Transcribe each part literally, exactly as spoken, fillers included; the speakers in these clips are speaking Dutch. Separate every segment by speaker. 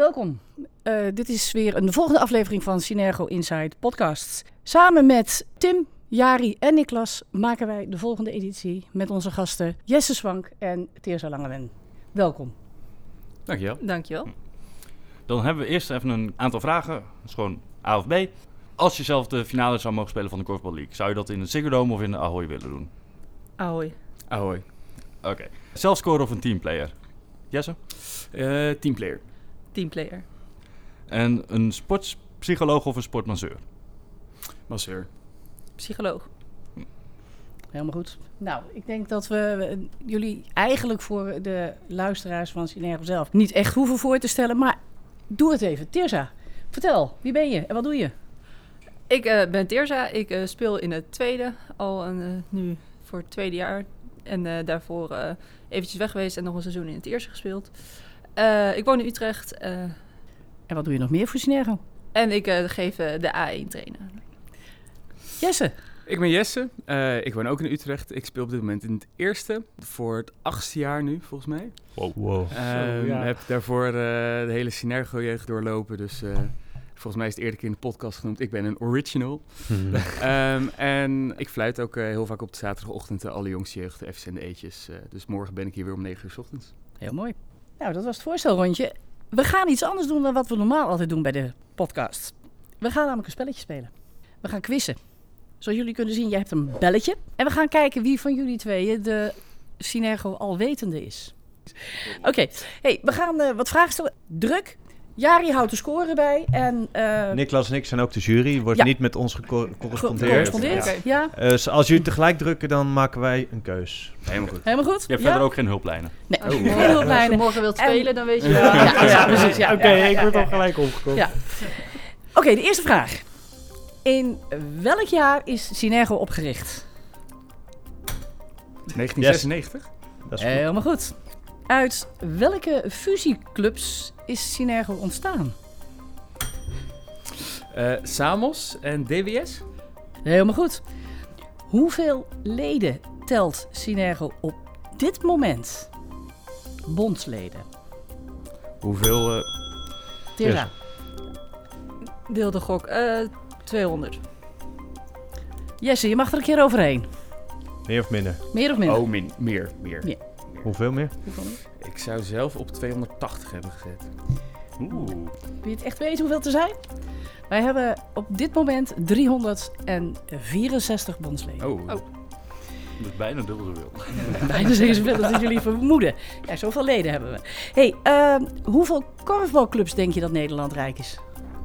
Speaker 1: welkom. Uh, dit is weer een volgende aflevering van Synergo Inside Podcasts. Samen met Tim, Jari en Niklas maken wij de volgende editie met onze gasten Jesse Swank en Teersa Langewen. Welkom.
Speaker 2: Dankjewel.
Speaker 3: Dankjewel.
Speaker 2: Dan hebben we eerst even een aantal vragen. Dat is gewoon A of B. Als je zelf de finale zou mogen spelen van de Korfbal League, zou je dat in de Ziggo Dome of in de Ahoy willen doen?
Speaker 3: Ahoy.
Speaker 2: Ahoy. Oké. Okay. Zelfscorer of een teamplayer? Jesse?
Speaker 4: Uh, teamplayer.
Speaker 3: Teamplayer.
Speaker 2: En een sportpsycholoog of een sportmasseur?
Speaker 4: Masseur.
Speaker 3: Psycholoog.
Speaker 1: Helemaal goed. Nou, ik denk dat we jullie eigenlijk voor de luisteraars van Synergo zelf niet echt hoeven voor te stellen, maar doe het even. Teersa, vertel, wie ben je en wat doe je?
Speaker 3: Ik uh, ben Teersa. Ik uh, speel in het tweede, al een, uh, nu voor het tweede jaar. En uh, daarvoor uh, eventjes weg geweest en nog een seizoen in het eerste gespeeld. Uh, ik woon in Utrecht. Uh,
Speaker 1: en wat doe je nog meer voor Synergo?
Speaker 3: En ik uh, geef uh, de A één trainen.
Speaker 1: Jesse.
Speaker 4: Ik ben Jesse. Uh, ik woon ook in Utrecht. Ik speel op dit moment in het eerste. Voor het achtste jaar nu, volgens mij.
Speaker 2: Wow.
Speaker 4: wow. Uh, Zo, ja. Heb daarvoor uh, de hele Synergo-jeugd doorlopen. Dus uh, volgens mij is het eerder keer in de podcast genoemd. Ik ben een original. Hmm. um, en ik fluit ook uh, heel vaak op de zaterdagochtend de allerjongste jeugd, de F's en de E'tjes. Uh, dus morgen ben ik hier weer om negen uur 's ochtends.
Speaker 1: Heel mooi. Nou, dat was het voorstelrondje. We gaan iets anders doen dan wat we normaal altijd doen bij de podcast. We gaan namelijk een spelletje spelen. We gaan quizzen. Zoals jullie kunnen zien, jij hebt een belletje. En we gaan kijken wie van jullie tweeën de Synergo alwetende is. Oké, okay. hey, we gaan uh, wat vragen stellen. Druk. Jari houdt de score bij. En, uh...
Speaker 5: Niklas en ik zijn ook de jury. Wordt ja. niet met ons gecorrespondeerd.
Speaker 1: Gecorrespondeerd, ja.
Speaker 5: ja. Uh, dus als jullie tegelijk drukken, dan maken wij een keus.
Speaker 4: Helemaal goed.
Speaker 1: Helemaal goed?
Speaker 2: Je hebt
Speaker 1: ja?
Speaker 2: verder ook geen hulplijnen.
Speaker 1: Nee, oh. geen hulplijnen.
Speaker 3: Als je morgen wilt spelen, en... dan weet je wel.
Speaker 1: Ja, ja, ja, precies. Ja,
Speaker 5: Oké, okay,
Speaker 1: ja, ja,
Speaker 5: ik word
Speaker 1: ja,
Speaker 5: al
Speaker 1: ja.
Speaker 5: gelijk opgekomen.
Speaker 1: Ja. Oké, okay, de eerste vraag. In welk jaar is Synergo opgericht?
Speaker 4: negentien zesennegentig.
Speaker 5: Yes. Dat is goed.
Speaker 1: Helemaal goed. Uit welke fusieclubs is Synergo ontstaan?
Speaker 4: Uh, Samos en D W S.
Speaker 1: Helemaal goed. Hoeveel leden telt Synergo op dit moment? Bondsleden.
Speaker 4: Hoeveel? Uh...
Speaker 1: Teersa.
Speaker 3: Deel de gok. Uh, tweehonderd.
Speaker 1: Jesse, je mag er een keer overheen.
Speaker 5: Meer of minder?
Speaker 1: Meer of minder?
Speaker 4: Oh, min- meer, meer.
Speaker 1: meer.
Speaker 5: Hoeveel meer?
Speaker 1: Hoeveel meer?
Speaker 4: Ik zou zelf op tweehonderdtachtig hebben gezet.
Speaker 2: Oeh.
Speaker 1: Wil je het echt weten hoeveel te zijn? Wij hebben op dit moment driehonderdvierenzestig bondsleden.
Speaker 4: Oh.
Speaker 1: oh.
Speaker 2: Dat is bijna dubbel zoveel.
Speaker 1: Bijna zoveel als jullie vermoeden. Ja, zoveel leden hebben we. Hey, uh, hoeveel korfbalclubs denk je dat Nederland rijk is?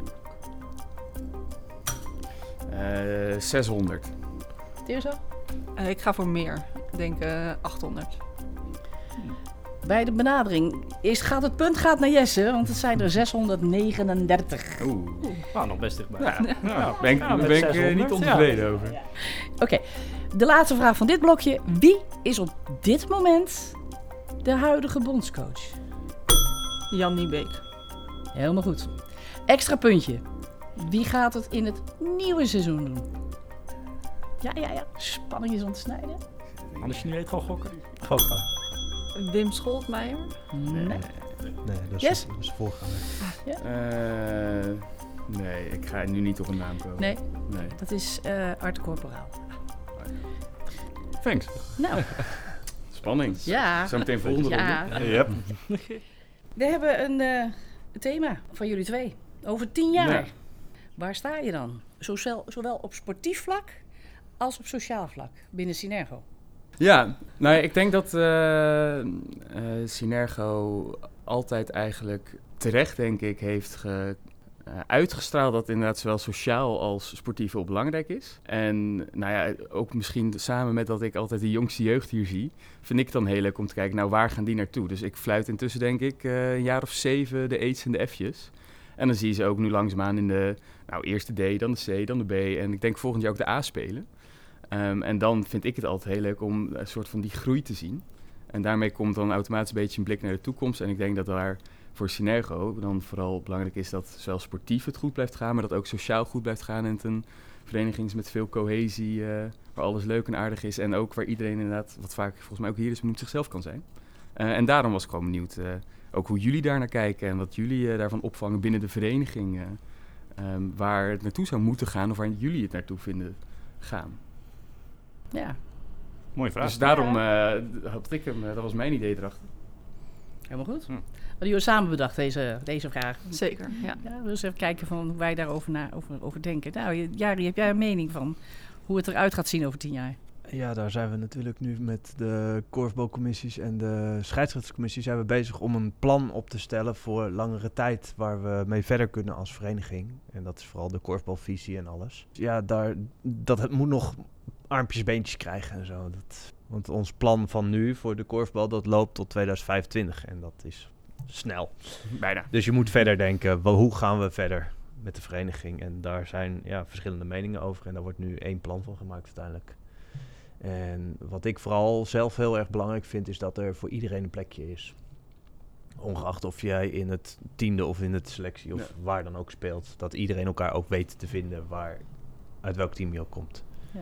Speaker 4: Uh, zeshonderd.
Speaker 1: Teersa?
Speaker 3: Uh, ik ga voor meer. Ik denk uh, achthonderd.
Speaker 1: Bij de benadering is, gaat het punt gaat naar Jesse, want het zijn er zeshonderdnegenendertig.
Speaker 4: Oeh,
Speaker 2: nou, nog best dichtbij.
Speaker 4: Ja, ja, ben ik, ja, ben ik uh, niet ontevreden ja. over.
Speaker 1: Ja. Oké, okay. De laatste vraag van dit blokje. Wie is op dit moment de huidige bondscoach?
Speaker 3: Jan Niebeek.
Speaker 1: Helemaal goed. Extra puntje. Wie gaat het in het nieuwe seizoen doen? Ja, ja, ja. Spanning is om te snijden.
Speaker 2: Anders je niet weet, gewoon gokken.
Speaker 5: Gokken.
Speaker 3: Wim Scholtmeijer?
Speaker 1: Nee.
Speaker 5: Nee, dat is,
Speaker 1: yes?
Speaker 5: dat is voorganger.
Speaker 4: Ja? Uh, nee, ik ga nu niet op een naam komen.
Speaker 1: Nee,
Speaker 4: nee.
Speaker 1: dat is uh, Art Corporaal.
Speaker 2: Thanks.
Speaker 1: Nou.
Speaker 4: Spanning.
Speaker 1: Ja.
Speaker 4: Zometeen volgende
Speaker 1: ja.
Speaker 4: ronde.
Speaker 2: Yep.
Speaker 1: We hebben een uh, thema van jullie twee. Over tien jaar.
Speaker 4: Ja.
Speaker 1: Waar sta je dan? Zowel, zowel op sportief vlak als op sociaal vlak binnen Synergo.
Speaker 4: Ja, nou ja, ik denk dat uh, uh, Synergo altijd eigenlijk terecht, denk ik, heeft ge, uh, uitgestraald dat inderdaad zowel sociaal als sportief heel belangrijk is. En nou ja, ook misschien samen met dat ik altijd de jongste jeugd hier zie, vind ik het dan heel leuk om te kijken, nou waar gaan die naartoe? Dus ik fluit intussen denk ik uh, een jaar of zeven de E's en de F'jes. En dan zie je ze ook nu langzaamaan in de nou, eerste D, dan de C, dan de B en ik denk volgend jaar ook de A spelen. Um, en dan vind ik het altijd heel leuk om een soort van die groei te zien. En daarmee komt dan automatisch een beetje een blik naar de toekomst. En ik denk dat daar voor Synergo dan vooral belangrijk is dat zowel sportief het goed blijft gaan, maar dat ook sociaal goed blijft gaan. En het een vereniging is met veel cohesie, uh, waar alles leuk en aardig is. En ook waar iedereen inderdaad, wat vaak volgens mij ook hier is, moet zichzelf kan zijn. Uh, en daarom was ik gewoon benieuwd uh, ook hoe jullie daar naar kijken en wat jullie uh, daarvan opvangen binnen de vereniging. Uh, um, waar het naartoe zou moeten gaan of waar jullie het naartoe vinden gaan.
Speaker 1: Ja.
Speaker 2: Mooie vraag.
Speaker 4: Dus daarom uh, had ik hem, uh, dat was mijn idee erachter.
Speaker 1: Helemaal goed.
Speaker 2: Hm.
Speaker 1: Hadden jullie samen bedacht, deze, deze vraag?
Speaker 3: Zeker, ja.
Speaker 1: Ja, dus even kijken van hoe wij daarover na, over, over denken. Nou, Jari, heb jij een mening van hoe het eruit gaat zien over tien jaar?
Speaker 5: Ja, daar zijn we natuurlijk nu met de korfbalcommissies en de scheidsrechterscommissie zijn we bezig om een plan op te stellen voor langere tijd waar we mee verder kunnen als vereniging. En dat is vooral de korfbalvisie en alles. Ja, daar, dat het moet nog armpjes, beentjes krijgen en zo. Dat, want ons plan van nu voor de korfbal, dat loopt tot tweeduizend vijfentwintig en dat is snel.
Speaker 4: Bijna.
Speaker 5: Dus je moet verder denken, wel, hoe gaan we verder met de vereniging? En daar zijn ja, verschillende meningen over en daar wordt nu één plan van gemaakt uiteindelijk. En wat ik vooral zelf heel erg belangrijk vind, is dat er voor iedereen een plekje is. Ongeacht of jij in het tiende of in de selectie of ja. waar dan ook speelt. Dat iedereen elkaar ook weet te vinden waar, uit welk team je ook komt.
Speaker 1: Ja.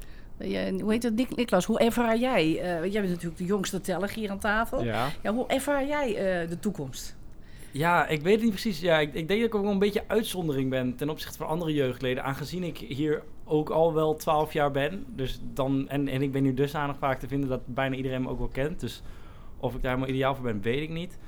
Speaker 1: Ja, hoe heet het, Niklas? Hoe ervaar jij? Uh, jij bent natuurlijk de jongste teller hier aan tafel.
Speaker 6: Ja.
Speaker 1: Ja, hoe ervaar jij uh, de toekomst?
Speaker 6: Ja, ik weet het niet precies. Ja, ik, ik denk dat ik ook wel een beetje uitzondering ben ten opzichte van andere jeugdleden. Aangezien ik hier ook al wel twaalf jaar ben. Dus dan, en, en ik ben nu dusdanig vaak te vinden dat bijna iedereen me ook wel kent. Dus of ik daar helemaal ideaal voor ben, weet ik niet.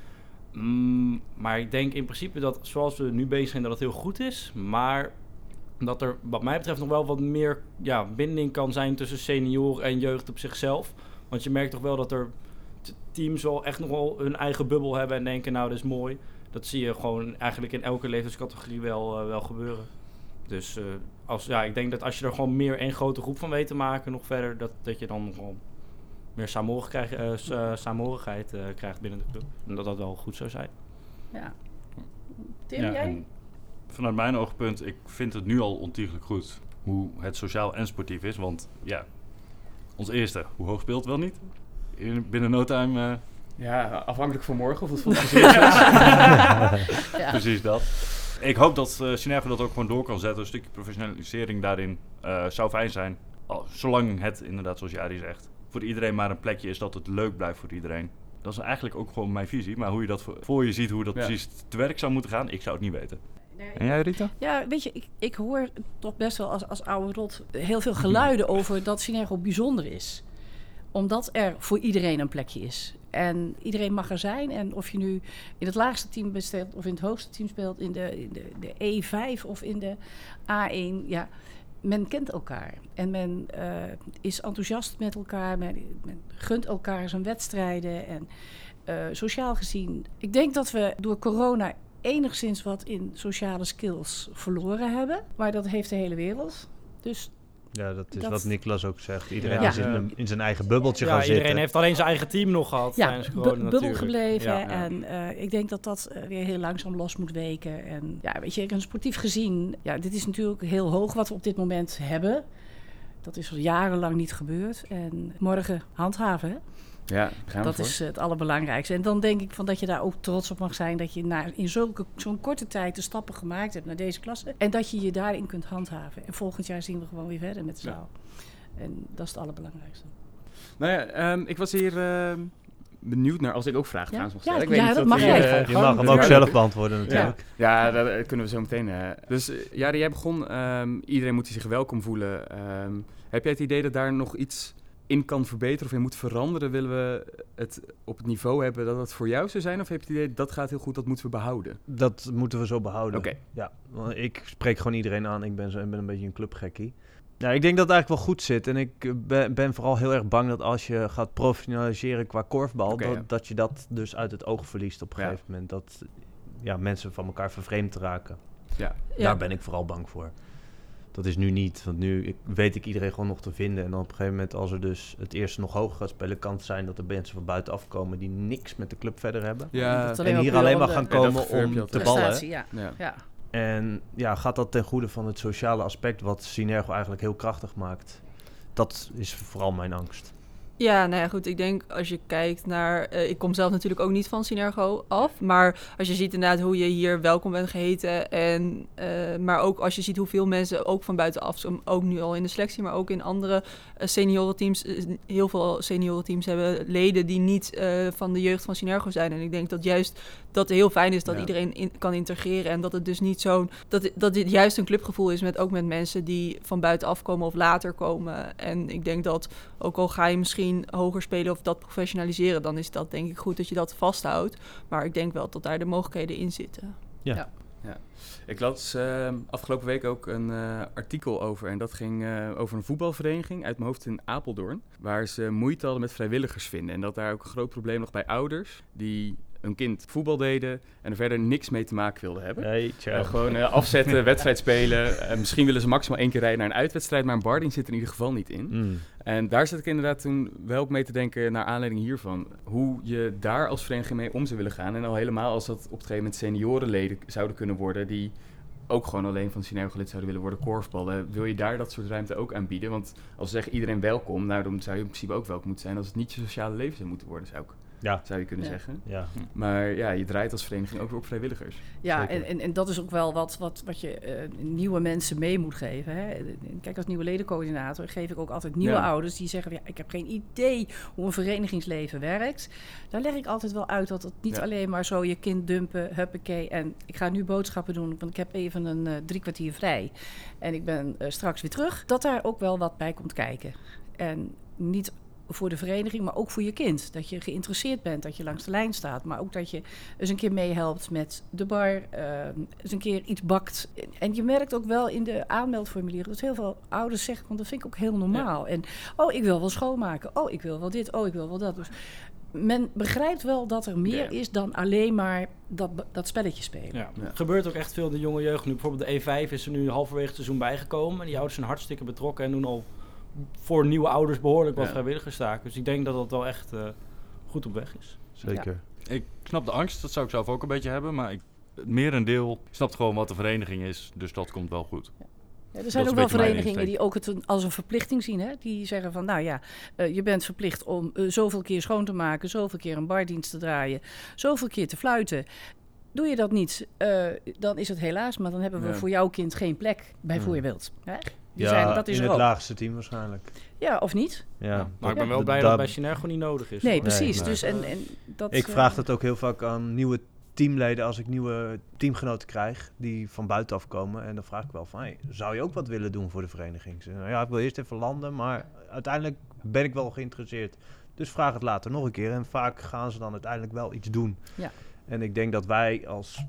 Speaker 6: Mm, maar ik denk in principe dat zoals we nu bezig zijn dat het heel goed is. Maar dat er wat mij betreft nog wel wat meer ja, binding kan zijn tussen senior en jeugd op zichzelf. Want je merkt toch wel dat er teams wel echt nog wel hun eigen bubbel hebben en denken, nou, dat is mooi. Dat zie je gewoon eigenlijk in elke leeftijdscategorie wel, uh, wel gebeuren. Dus uh, als, ja, ik denk dat als je er gewoon meer één grote groep van weet te maken, nog verder, dat, dat je dan nog wel meer saamhorigheid, uh, s- uh, saamhorigheid uh, krijgt binnen de club. En dat dat wel goed zou zijn.
Speaker 1: Ja. Tim,
Speaker 2: Ja,
Speaker 1: jij?
Speaker 2: en vanuit mijn oogpunt, ik vind het nu al ontiegelijk goed hoe het sociaal en sportief is. Want ja, ons eerste, hoe hoog speelt wel niet? In, binnen no time... Uh,
Speaker 4: Ja, afhankelijk van morgen of het volgende is.
Speaker 1: Ja.
Speaker 2: Precies dat. Ik hoop dat uh, Synergo dat ook gewoon door kan zetten. Een stukje professionalisering daarin uh, zou fijn zijn. Al, zolang het inderdaad, zoals Jari zegt, voor iedereen maar een plekje is dat het leuk blijft voor iedereen. Dat is eigenlijk ook gewoon mijn visie. Maar hoe je dat voor, voor je ziet, hoe dat
Speaker 4: Ja.
Speaker 2: precies te werk zou moeten gaan, ik zou het niet weten. En jij, Rita?
Speaker 1: Ja, weet je, ik, ik hoor toch best wel als, als oude rot heel veel geluiden over dat Synergo bijzonder is. Omdat er voor iedereen een plekje is. En iedereen mag er zijn. En of je nu in het laagste team speelt of in het hoogste team speelt, in de, in de, de E vijf of in de A één, ja, men kent elkaar. En men uh, is enthousiast met elkaar. Men, men gunt elkaar zijn wedstrijden. En uh, sociaal gezien, ik denk dat we door corona enigszins wat in sociale skills verloren hebben. Maar dat heeft de hele wereld. Dus
Speaker 5: Ja, dat is
Speaker 1: Dat-
Speaker 5: wat Niklas ook zegt. Iedereen
Speaker 1: Ja.
Speaker 5: is in, een- in zijn eigen bubbeltje
Speaker 6: Ja,
Speaker 5: gaan
Speaker 6: iedereen
Speaker 5: zitten.
Speaker 6: heeft alleen zijn eigen team nog gehad
Speaker 1: ja,
Speaker 6: tijdens
Speaker 1: bu-
Speaker 6: corona
Speaker 1: bubbel
Speaker 6: natuurlijk.
Speaker 1: gebleven.
Speaker 6: Ja, ja.
Speaker 1: En uh, ik denk dat dat uh, weer heel langzaam los moet weken. En ja, weet je, een sportief gezien, ja, dit is natuurlijk heel hoog wat we op dit moment hebben. Dat is al jarenlang niet gebeurd. En morgen handhaven, hè?
Speaker 4: Ja, daar gaan we
Speaker 1: Dat
Speaker 4: voor.
Speaker 1: is uh, het allerbelangrijkste. En dan denk ik van dat je daar ook trots op mag zijn dat je na, in zulke, zo'n korte tijd de stappen gemaakt hebt naar deze klasse. En dat je je daarin kunt handhaven. En volgend jaar zien we gewoon weer verder met de
Speaker 4: Ja.
Speaker 1: zaal. En dat is het allerbelangrijkste.
Speaker 4: Nou ja, um, ik was hier uh, benieuwd naar, als ik ook vragen
Speaker 1: Ja?
Speaker 4: trouwens mag
Speaker 1: Ja,
Speaker 4: stellen. Ik weet
Speaker 1: ja,
Speaker 4: niet
Speaker 1: dat
Speaker 4: of
Speaker 1: mag
Speaker 4: die,
Speaker 1: jij.
Speaker 4: uh,
Speaker 5: Je mag hem
Speaker 4: gewoon-
Speaker 5: ook zelf beantwoorden natuurlijk.
Speaker 4: Ja, dat uh, kunnen we zo meteen. Uh. Dus uh, Jari, jij begon, um, iedereen moet zich welkom voelen. Um, heb jij het idee dat daar nog iets in kan verbeteren of in moet veranderen? Willen we het op het niveau hebben dat het voor jou zou zijn? Of heb je het idee dat gaat heel goed, dat moeten we behouden?
Speaker 5: Dat moeten we zo behouden.
Speaker 4: Oké.
Speaker 5: Ja, want ik spreek gewoon iedereen aan. Ik ben, zo, ik ben een beetje een clubgekkie. Ja, ik denk dat het eigenlijk wel goed zit. En ik eh, ben, ben vooral heel erg bang dat als je gaat professionaliseren qua korfbal,
Speaker 4: Oké,
Speaker 5: dat,
Speaker 4: ja.
Speaker 5: dat je dat dus uit het oog verliest op een
Speaker 4: Ja.
Speaker 5: gegeven moment. Dat ja, mensen van elkaar vervreemd raken.
Speaker 4: Ja.
Speaker 1: Ja.
Speaker 5: Daar ben ik vooral bang voor. Dat is nu niet, want nu ik, weet ik iedereen gewoon nog te vinden. En dan op een gegeven moment, als er dus het eerste nog hoger gaat spelen, kan het zijn dat er mensen van buitenaf komen die niks met de club verder hebben.
Speaker 4: Ja,
Speaker 1: Dat alleen
Speaker 5: En
Speaker 1: maar
Speaker 5: hier
Speaker 1: puur
Speaker 5: alleen
Speaker 1: om
Speaker 5: maar
Speaker 1: de
Speaker 5: gaan
Speaker 4: Ja, dat
Speaker 5: komen
Speaker 4: verwerp je
Speaker 5: om
Speaker 4: altijd.
Speaker 5: te ballen.
Speaker 1: prestatie, ja.
Speaker 4: ja.
Speaker 1: ja.
Speaker 5: En ja, gaat dat ten goede van het sociale aspect wat Synergo eigenlijk heel krachtig maakt? Dat is vooral mijn angst.
Speaker 3: Ja, nou ja, goed. Ik denk als je kijkt naar... Uh, ik kom zelf natuurlijk ook niet van Synergo af. Maar als je ziet inderdaad hoe je hier welkom bent geheten. En, uh, maar ook als je ziet hoeveel mensen ook van buitenaf... ook nu al in de selectie, maar ook in andere uh, seniorenteams... Uh, heel veel seniorenteams hebben leden die niet uh, van de jeugd van Synergo zijn. En ik denk dat juist dat het heel fijn is dat ja. iedereen in, kan integreren. En dat het dus niet zo'n... Dat, dat dit juist een clubgevoel is met ook met mensen die van buitenaf komen of later komen. En ik denk dat ook al ga je misschien hoger spelen of dat professionaliseren, dan is dat denk ik goed dat je dat vasthoudt. Maar ik denk wel dat daar de mogelijkheden in zitten.
Speaker 5: Ja.
Speaker 3: ja.
Speaker 4: ja. Ik las uh, afgelopen week ook een uh, artikel over en dat ging uh, over een voetbalvereniging uit mijn hoofd in Apeldoorn, waar ze moeite hadden met vrijwilligers vinden. En dat daar ook een groot probleem lag bij ouders die een kind voetbal deden en er verder niks mee te maken wilden hebben.
Speaker 5: Nee,
Speaker 4: uh, gewoon uh, afzetten, wedstrijd spelen. Uh, misschien willen ze maximaal één keer rijden naar een uitwedstrijd, maar een barding zit er in ieder geval niet in.
Speaker 5: Mm.
Speaker 4: En daar zat ik inderdaad toen wel ook mee te denken naar aanleiding hiervan. Hoe je daar als vereniging mee om zou willen gaan. En al helemaal als dat op een gegeven moment seniorenleden zouden kunnen worden die ook gewoon alleen van Synergo lid zouden willen worden, korfballen. Wil je daar dat soort ruimte ook aanbieden? Want als ze zeggen iedereen welkom, nou dan zou je in principe ook welkom moeten zijn als het niet je sociale leven zou moeten worden, zou ik. Ja. Zou je kunnen ja. zeggen.
Speaker 5: Ja.
Speaker 4: Maar ja, je draait als vereniging ook weer op vrijwilligers.
Speaker 1: Ja, en, en, en dat is ook wel wat, wat, wat je uh, nieuwe mensen mee moet geven. Hè? Kijk, als nieuwe ledencoördinator geef ik ook altijd nieuwe ja. ouders die zeggen... Ja, ik heb geen idee hoe een verenigingsleven werkt. Daar leg ik altijd wel uit dat het niet ja. alleen maar zo je kind dumpen, huppakee... en ik ga nu boodschappen doen, want ik heb even een uh, drie kwartier vrij... en ik ben uh, straks weer terug. Dat daar ook wel wat bij komt kijken. En niet voor de vereniging, maar ook voor je kind. Dat je geïnteresseerd bent, dat je langs de lijn staat. Maar ook dat je eens een keer meehelpt met de bar. Uh, eens een keer iets bakt. En je merkt ook wel in de aanmeldformulieren dat heel veel ouders zeggen, want dat vind ik ook heel normaal. Ja. En, oh, ik wil wel schoonmaken. Oh, ik wil wel dit. Oh, ik wil wel dat. Dus men begrijpt wel dat er meer ja. is dan alleen maar dat, dat spelletje spelen.
Speaker 6: Ja. Ja. Er gebeurt ook echt veel in de jonge jeugd. Nu bijvoorbeeld de E vijf is er nu halverwege het seizoen bijgekomen. En die ouders zijn hartstikke betrokken en doen al voor nieuwe ouders behoorlijk wat ja. vrijwilligerstaken. Dus ik denk dat dat wel echt uh, goed op weg is.
Speaker 5: Zeker.
Speaker 2: Ja. Ik snap de angst, dat zou ik zelf ook een beetje hebben. Maar ik, het merendeel snapt gewoon wat de vereniging is. Dus dat komt wel goed.
Speaker 1: Ja. Ja, er zijn ook wel verenigingen die ook het een, als een verplichting zien. Hè? Die zeggen van, nou ja, uh, je bent verplicht om uh, zoveel keer schoon te maken, zoveel keer een bardienst te draaien, zoveel keer te fluiten. Doe je dat niet, uh, dan is het helaas, maar dan hebben we ja. voor jouw kind geen plek, bijvoorbeeld. Hè? Die
Speaker 5: ja,
Speaker 1: zijn, dat is
Speaker 5: in het
Speaker 1: ook.
Speaker 5: laagste team waarschijnlijk.
Speaker 1: Ja, of niet?
Speaker 5: Ja.
Speaker 6: Ja, maar ik ben wel
Speaker 5: ja.
Speaker 6: blij
Speaker 5: da-
Speaker 6: dat het bij Synergo niet nodig is.
Speaker 1: Nee,
Speaker 6: hoor.
Speaker 1: precies.
Speaker 5: Nee,
Speaker 1: dus
Speaker 5: nee.
Speaker 1: en, en dat,
Speaker 5: Ik
Speaker 1: uh,
Speaker 5: vraag dat ook heel vaak aan nieuwe teamleden als ik nieuwe teamgenoten krijg die van buitenaf komen. En dan vraag ik wel van, hey, zou je ook wat willen doen voor de vereniging? Ze zeggen, nou ja, ik wil eerst even landen, maar uiteindelijk ben ik wel geïnteresseerd. Dus vraag het later nog een keer. En vaak gaan ze dan uiteindelijk wel iets doen.
Speaker 1: Ja.
Speaker 5: En ik denk dat wij als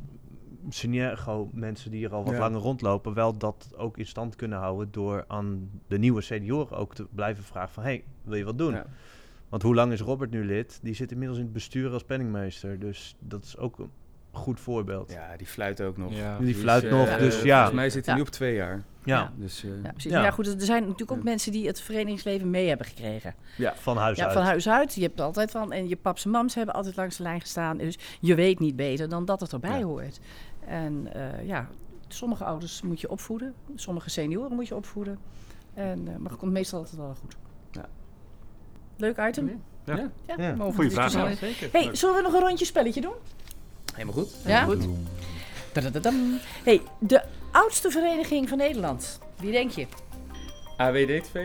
Speaker 5: Synergo, mensen die hier al wat
Speaker 4: Ja.
Speaker 5: langer rondlopen, wel dat ook in stand kunnen houden door aan de nieuwe senioren ook te blijven vragen van, hey, wil je wat doen?
Speaker 4: Ja.
Speaker 5: Want hoe lang is Robert nu lid? Die zit inmiddels in het bestuur als penningmeester. Dus dat is ook een goed voorbeeld.
Speaker 4: Ja, die fluit ook nog.
Speaker 6: Ja.
Speaker 5: Die fluit
Speaker 4: Dus,
Speaker 5: nog,
Speaker 4: uh,
Speaker 5: dus ja.
Speaker 4: Volgens mij zit hij
Speaker 1: Ja.
Speaker 4: nu op twee jaar.
Speaker 5: Ja,
Speaker 1: Ja.
Speaker 4: Dus, uh,
Speaker 1: Ja, precies.
Speaker 5: Ja.
Speaker 1: Maar ja, goed, er zijn natuurlijk ook
Speaker 4: Ja.
Speaker 1: mensen die het verenigingsleven mee hebben gekregen.
Speaker 4: ja.
Speaker 5: van huis
Speaker 1: Ja,
Speaker 5: uit.
Speaker 1: van huis uit. Je hebt er altijd van. En je paps en mams hebben altijd langs de lijn gestaan. Dus je weet niet beter dan dat het erbij
Speaker 4: Ja.
Speaker 1: hoort. En uh, ja, sommige ouders moet je opvoeden. Sommige senioren moet je opvoeden. En, uh, maar het komt meestal altijd wel goed.
Speaker 4: Ja.
Speaker 1: Leuk item.
Speaker 2: Ja.
Speaker 1: Ja,
Speaker 5: Ja.
Speaker 1: mogen we
Speaker 2: Goeie vraag.
Speaker 1: discussiëren.
Speaker 6: Ja, zeker.
Speaker 1: Hey, zullen we nog een rondje spelletje doen?
Speaker 4: Helemaal goed.
Speaker 1: Ja?
Speaker 4: Goed.
Speaker 1: Tadadadam. Hey, de oudste vereniging van Nederland. Wie denk je?
Speaker 4: A W D T V?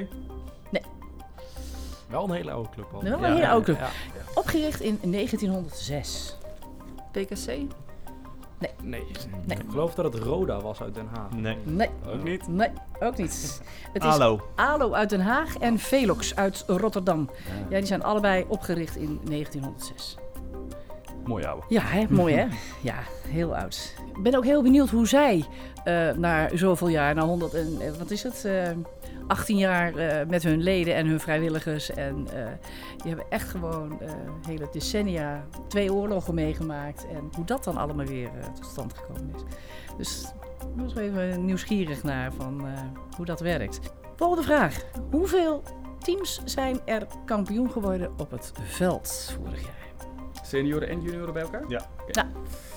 Speaker 6: Wel een hele oude club al.
Speaker 1: Wel een
Speaker 5: Ja,
Speaker 1: hele
Speaker 5: ja,
Speaker 1: oude club.
Speaker 6: Ja.
Speaker 1: Opgericht in negentienhonderdzes.
Speaker 3: P K C?
Speaker 6: Nee.
Speaker 1: Nee.
Speaker 6: Ik geloof dat het Roda was uit Den Haag.
Speaker 5: Nee.
Speaker 1: Nee,
Speaker 2: Ook niet?
Speaker 1: nee, ook niet. Het is
Speaker 5: Hallo.
Speaker 1: ALO uit Den Haag en Velox uit Rotterdam.
Speaker 4: Ja.
Speaker 1: Ja, die zijn allebei opgericht in negentienhonderdzes.
Speaker 2: Mooi ouwe.
Speaker 1: Ja, hè? Mooi hè? Ja, heel oud. Ik ben ook heel benieuwd hoe zij uh, na zoveel jaar, na honderd en uh, wat is het, uh, achttien jaar uh, met hun leden en hun vrijwilligers. En uh, die hebben echt gewoon uh, hele decennia, twee oorlogen meegemaakt. En hoe dat dan allemaal weer uh, tot stand gekomen is. Dus ik was even nieuwsgierig naar van uh, hoe dat werkt. Volgende vraag. Hoeveel teams zijn er kampioen geworden op het veld vorig jaar?
Speaker 4: Senioren en junioren bij elkaar?
Speaker 5: Ja.
Speaker 1: Ja.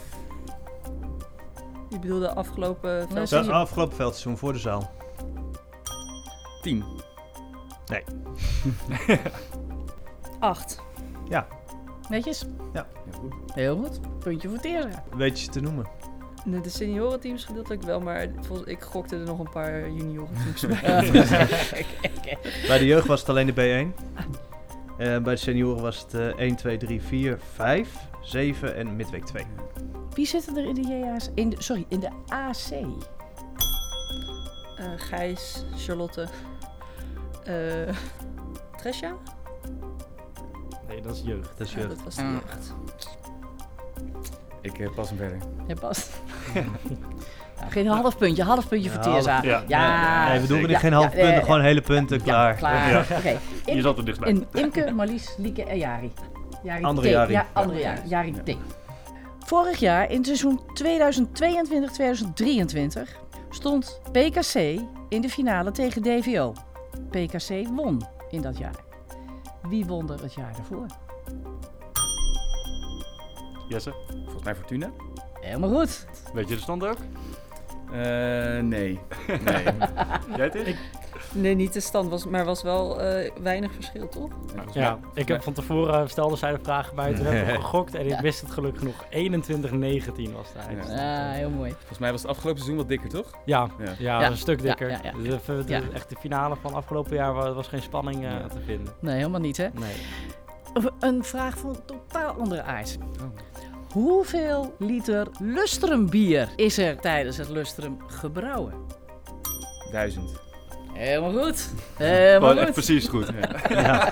Speaker 3: Je bedoelde de afgelopen
Speaker 1: Ja,
Speaker 3: veld.
Speaker 1: zie
Speaker 5: Dat
Speaker 1: je.
Speaker 5: afgelopen veldseizoen voor de zaal.
Speaker 4: Tien.
Speaker 3: Acht.
Speaker 1: Netjes?
Speaker 5: Ja.
Speaker 1: Heel goed. Puntje voor Teerza.
Speaker 5: Weet je ze te noemen?
Speaker 3: De, de seniorenteams gedeeltelijk wel, maar volgens, ik gokte er nog een paar juniorenteams bij.
Speaker 5: Bij de jeugd was het alleen de B één. Uh, bij de senioren was het uh, één, twee, drie, vier, vijf, zeven en midweek twee.
Speaker 1: Wie zitten er in de J A's? In de, sorry, in de A C?
Speaker 3: Uh, Gijs, Charlotte, uh, Tresja?
Speaker 6: Nee, dat is jeugd.
Speaker 5: Dat is
Speaker 3: Ja,
Speaker 5: jeugd.
Speaker 3: dat was de
Speaker 1: Ah.
Speaker 3: jeugd.
Speaker 4: Ik uh, pas hem verder.
Speaker 1: Ja, past. Nou, geen half puntje, half puntje voor
Speaker 5: Ja,
Speaker 1: Teerza.
Speaker 2: half- ja.
Speaker 1: Ja.
Speaker 5: nee, we doen er
Speaker 1: Ja,
Speaker 5: niet geen halve
Speaker 1: ja,
Speaker 5: punten,
Speaker 1: eh,
Speaker 5: gewoon hele punten,
Speaker 1: Ja,
Speaker 5: klaar.
Speaker 1: klaar.
Speaker 2: Ja.
Speaker 1: Oké.
Speaker 2: Je
Speaker 1: In-
Speaker 2: zat er dichtbij.
Speaker 1: in Imke, Marlies, Lieke en Jari. Jari
Speaker 5: Andere
Speaker 1: T.
Speaker 5: Jari.
Speaker 1: Ja, andere Jari. Jari T. Vorig jaar, in het seizoen tweeduizend tweeëntwintig tweeduizend drieëntwintig, stond P K C in de finale tegen D V O. P K C won in dat jaar. Wie won er het jaar daarvoor?
Speaker 2: Jesse,
Speaker 4: Volgens mij Fortuna.
Speaker 1: Helemaal goed.
Speaker 2: weet je de stand ook?
Speaker 4: Uh, nee. nee.
Speaker 2: Jij het?
Speaker 3: Nee, niet de stand, was, maar was wel uh, weinig verschil, toch?
Speaker 4: Volgens
Speaker 6: Ja,
Speaker 4: mij-
Speaker 6: ik heb van tevoren stelde zij de vraag bij, toen heb ik gegokt en ik
Speaker 1: Ja.
Speaker 6: wist het gelukkig nog. eenentwintig negentien was de eindstand.
Speaker 1: Ah, heel mooi.
Speaker 4: Volgens mij was het afgelopen seizoen wat dikker, toch?
Speaker 6: Ja,
Speaker 4: Ja.
Speaker 6: ja,
Speaker 1: Ja.
Speaker 6: een stuk dikker.
Speaker 1: Ja, ja, ja.
Speaker 6: De, de- de-
Speaker 1: Ja.
Speaker 6: echt de finale van afgelopen jaar was, was geen spanning uh,
Speaker 4: Ja.
Speaker 6: te vinden.
Speaker 1: Nee, helemaal niet, hè?
Speaker 6: Nee.
Speaker 1: Een vraag van totaal andere aard.
Speaker 4: Oh.
Speaker 1: Hoeveel liter Lustrum bier is er tijdens het Lustrum gebrouwen?
Speaker 4: Duizend.
Speaker 1: Helemaal goed. Helemaal
Speaker 2: Gewoon echt
Speaker 1: goed.
Speaker 2: precies goed.
Speaker 5: Ja.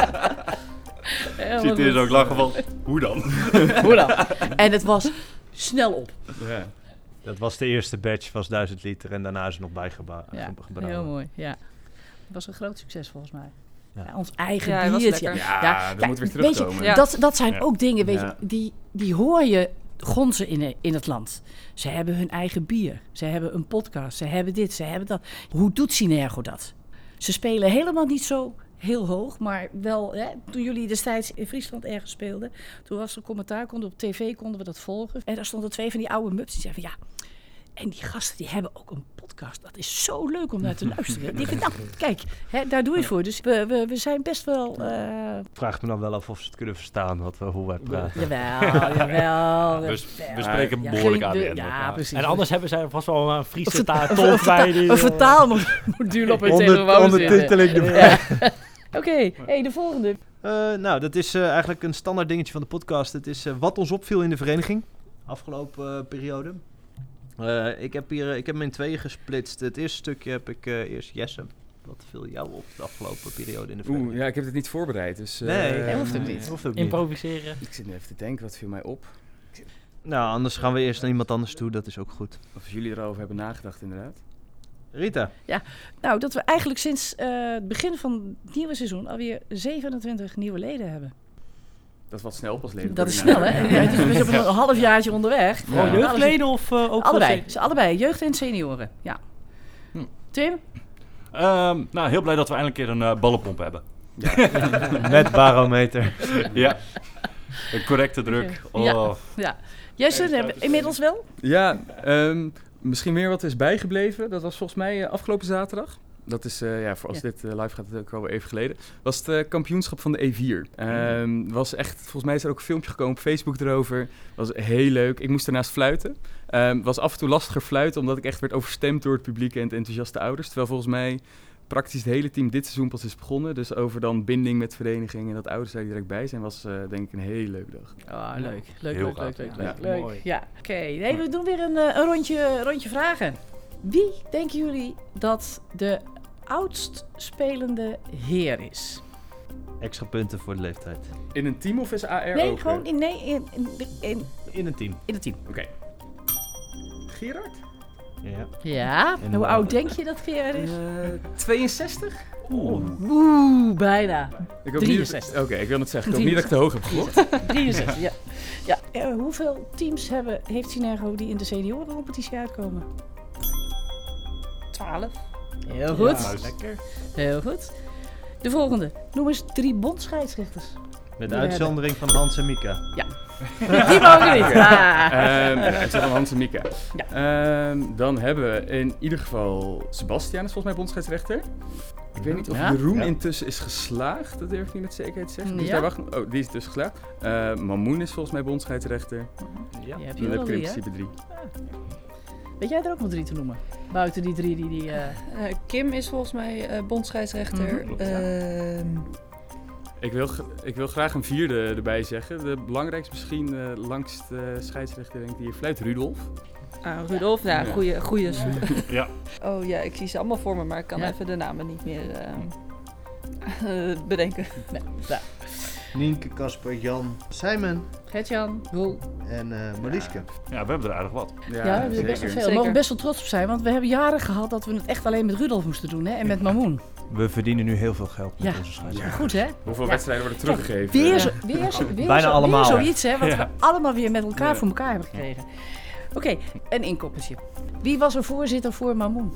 Speaker 1: Helemaal
Speaker 2: Ziet hier
Speaker 1: goed.
Speaker 2: ook lachen van, hoe dan?
Speaker 1: Hoe dan? En het was snel op.
Speaker 4: Ja.
Speaker 5: Dat was de eerste batch, was duizend liter en daarna is er nog bijgebouwd.
Speaker 1: Ja, heel mooi. Ja. Het was een groot succes volgens mij.
Speaker 5: Ja.
Speaker 1: Ja, ons eigen
Speaker 3: Ja, hij was
Speaker 1: biertje.
Speaker 3: lekker.
Speaker 4: Ja,
Speaker 1: Ja,
Speaker 4: dat
Speaker 1: kijk,
Speaker 4: moet weer
Speaker 1: weet je,
Speaker 4: terugkomen.
Speaker 3: Ja.
Speaker 1: Dat, dat zijn
Speaker 2: Ja.
Speaker 1: ook dingen, weet
Speaker 4: Ja.
Speaker 1: je, die, die hoor je gonzen in, in het land. Ze hebben hun eigen bier. Ze hebben een podcast. Ze hebben dit, ze hebben dat. Hoe doet Synergo dat? Ze spelen helemaal niet zo heel hoog, maar wel, hè, toen jullie destijds in Friesland ergens speelden, toen was er commentaar, konden op tv konden we dat volgen. En daar stonden twee van die oude mups die zeiden van ja, en die gasten die hebben ook een podcast. Dat is zo leuk om naar te luisteren. Ik denk, nou, kijk, hè, daar doe je het voor. Dus we, we, we zijn best wel... Uh...
Speaker 5: Ik vraag me dan wel af of ze het kunnen verstaan, wat we, hoe wij praten.
Speaker 1: Jawel, jawel.
Speaker 2: We, we spreken
Speaker 1: Ja,
Speaker 2: behoorlijk
Speaker 1: geen-
Speaker 2: aan de
Speaker 1: de-
Speaker 2: end.
Speaker 1: ja, precies.
Speaker 6: En anders hebben zij vast wel een Friese
Speaker 1: Een
Speaker 6: taal
Speaker 1: verta- een verta-
Speaker 6: bij. Die,
Speaker 1: Een
Speaker 6: eh,
Speaker 1: vertaalmodule op hun
Speaker 5: Onder,
Speaker 1: telefoon
Speaker 5: ondertiteling
Speaker 1: zitten.
Speaker 5: erbij.
Speaker 1: Ja. Oké, hey, de volgende.
Speaker 5: Uh, nou, dat is uh, eigenlijk een standaard dingetje van de podcast. Het is uh, wat ons opviel in de vereniging afgelopen uh, periode. Uh, ik, heb hier, uh, ik heb hem in tweeën gesplitst. Het eerste stukje heb ik uh, eerst Jesse. Wat viel jou op de afgelopen periode in de vereniging?
Speaker 4: Oeh, ja, ik heb het niet voorbereid, dus... uh,
Speaker 5: Nee,
Speaker 1: dat hoeft ook
Speaker 4: nee.
Speaker 1: niet.
Speaker 5: Hoeft ook niet.
Speaker 6: improviseren.
Speaker 4: Ik zit nu even te denken, wat viel mij op?
Speaker 5: Nou, anders gaan we eerst naar iemand anders toe. Dat is ook goed.
Speaker 4: Of jullie erover hebben nagedacht, inderdaad.
Speaker 5: Rita.
Speaker 1: Nou, dat we eigenlijk sinds uh, het begin van het nieuwe seizoen alweer zevenentwintig nieuwe leden hebben.
Speaker 4: Dat is wat snel pas leden.
Speaker 1: Dat is snel, hè? Ja, het is dus op een halfjaartje onderweg.
Speaker 6: Gewoon
Speaker 4: Ja.
Speaker 6: jeugdleden of uh, ook
Speaker 1: Allebei.
Speaker 6: voor-
Speaker 1: Ze allebei. Jeugd en senioren. Ja.
Speaker 2: Hm.
Speaker 1: Tim?
Speaker 2: Um, nou, heel blij dat we eindelijk een keer een uh, ballenpomp hebben.
Speaker 5: Met barometer.
Speaker 2: Ja. Een correcte druk.
Speaker 1: Ja.
Speaker 2: Oh.
Speaker 1: Ja. Jesse, hebben we inmiddels wel?
Speaker 4: Ja, um, misschien meer wat is bijgebleven. Dat was volgens mij uh, afgelopen zaterdag. Dat is, uh, ja, voor als
Speaker 1: Ja.
Speaker 4: dit uh, live gaat, ook alweer even geleden. Was het uh, kampioenschap van de E vier. Um, was echt, volgens mij is er ook een filmpje gekomen op Facebook erover. Was heel leuk. Ik moest ernaast fluiten. Um, was af en toe lastiger fluiten, omdat ik echt werd overstemd door het publiek en het enthousiaste ouders. Terwijl volgens mij praktisch het hele team dit seizoen pas is begonnen. Dus over dan binding met vereniging en dat ouders daar direct bij zijn, was uh, denk ik een hele leuke dag.
Speaker 1: Oh, leuk. Leuk,
Speaker 2: Heel
Speaker 1: leuk,
Speaker 2: gaaf.
Speaker 1: leuk, leuk,
Speaker 4: Ja,
Speaker 1: leuk, leuk.
Speaker 6: mooi.
Speaker 1: Ja, oké. Okay. Nee, we doen weer een, uh, een rondje, rondje vragen. Wie denken jullie dat de oudst spelende heer is?
Speaker 5: Extra punten voor de leeftijd.
Speaker 4: In een team of is A R
Speaker 1: Nee,
Speaker 4: ook?
Speaker 1: gewoon in, nee, in, in, in,
Speaker 5: In een team.
Speaker 1: in het team.
Speaker 4: Oké. Gerard?
Speaker 5: Ja.
Speaker 1: Ja,
Speaker 5: En
Speaker 1: hoe
Speaker 5: hoe
Speaker 1: oud
Speaker 5: oud?
Speaker 1: denk je dat Gerard is?
Speaker 4: Uh, tweeënzestig?
Speaker 1: Oeh, Oeh, bijna.
Speaker 4: Ik hoop
Speaker 1: drieënzestig.
Speaker 4: niet- Oké, ik wil het zeggen. Ik hoop niet dat ik te hoog heb gegokt.
Speaker 1: drieënzestig, ja. ja. Uh, hoeveel teams hebben, heeft Synergo die in de seniorencompetitie uitkomen? twaalf. Heel goed.
Speaker 6: Ja, lekker.
Speaker 1: Heel goed. De volgende. Noem eens drie bondscheidsrechters.
Speaker 5: Met de
Speaker 1: Die
Speaker 5: uitzondering van Hans en Mika.
Speaker 1: Die mogen niet. Ah.
Speaker 4: Ehm en het van Hans en Mika.
Speaker 1: Ja.
Speaker 4: Ehm, dan hebben we in ieder geval Sebastian is volgens mij bondsscheidsrechter. Ik weet niet of
Speaker 1: Ja?
Speaker 4: Jeroen
Speaker 5: Ja.
Speaker 4: intussen is geslaagd. Dat durf ik niet met zekerheid te zeggen. Dus
Speaker 1: Ja.
Speaker 4: daar wacht, oh, die is dus geslaagd. Uh, Mamoen is volgens mij bondsscheidsrechter.
Speaker 6: Ja.
Speaker 1: Je hebt
Speaker 4: Dan
Speaker 1: hier
Speaker 4: heb
Speaker 1: al
Speaker 4: ik er in
Speaker 1: drie, hè?
Speaker 4: principe drie.
Speaker 1: Weet jij er ook nog drie te noemen? Buiten die drie die... die eh,
Speaker 3: Eh, Kim is volgens mij eh bondsscheidsrechter.
Speaker 1: Mhm,
Speaker 2: klopt, ja.
Speaker 3: Ehm,
Speaker 4: Ik wil, g- ik wil graag een vierde erbij zeggen. De belangrijkste misschien uh, langste scheidsrechter denk ik die hier fluit, Rudolf.
Speaker 3: ah, Rudolf, ja,
Speaker 4: Ja.
Speaker 3: goeie, goeie.
Speaker 2: Ja.
Speaker 3: Oh ja, ik zie ze allemaal voor me, maar ik kan
Speaker 1: Ja.
Speaker 3: even de namen niet meer eh, eh, bedenken.
Speaker 1: nee, daar.
Speaker 5: Nienke, Casper, Jan, Simon
Speaker 1: Gert-Jan, Roel.
Speaker 5: en uh, Mariska.
Speaker 2: Ja, we hebben er aardig wat.
Speaker 1: Ja, we hebben er best wel veel.
Speaker 3: Zeker.
Speaker 1: We mogen best wel trots op zijn, want we hebben jaren gehad dat we het echt alleen met Rudolf moesten doen, hè? En met Mamoen.
Speaker 5: We verdienen nu heel veel geld met
Speaker 1: Ja.
Speaker 5: onze scheidsrechter.
Speaker 1: Goed, hè?
Speaker 4: Hoeveel
Speaker 1: Ja.
Speaker 4: wedstrijden worden
Speaker 1: Kijk,
Speaker 4: teruggegeven?
Speaker 1: Weer,
Speaker 3: Ja.
Speaker 1: zo, weer, zo, weer,
Speaker 5: Bijna
Speaker 1: zo,
Speaker 5: allemaal,
Speaker 1: weer
Speaker 5: hè?
Speaker 1: zoiets, hè? Wat
Speaker 2: Ja.
Speaker 1: we allemaal weer met elkaar
Speaker 4: Ja.
Speaker 1: voor elkaar hebben gekregen. Oké, een inkoppertje. Wie was er voorzitter voor Mamoen?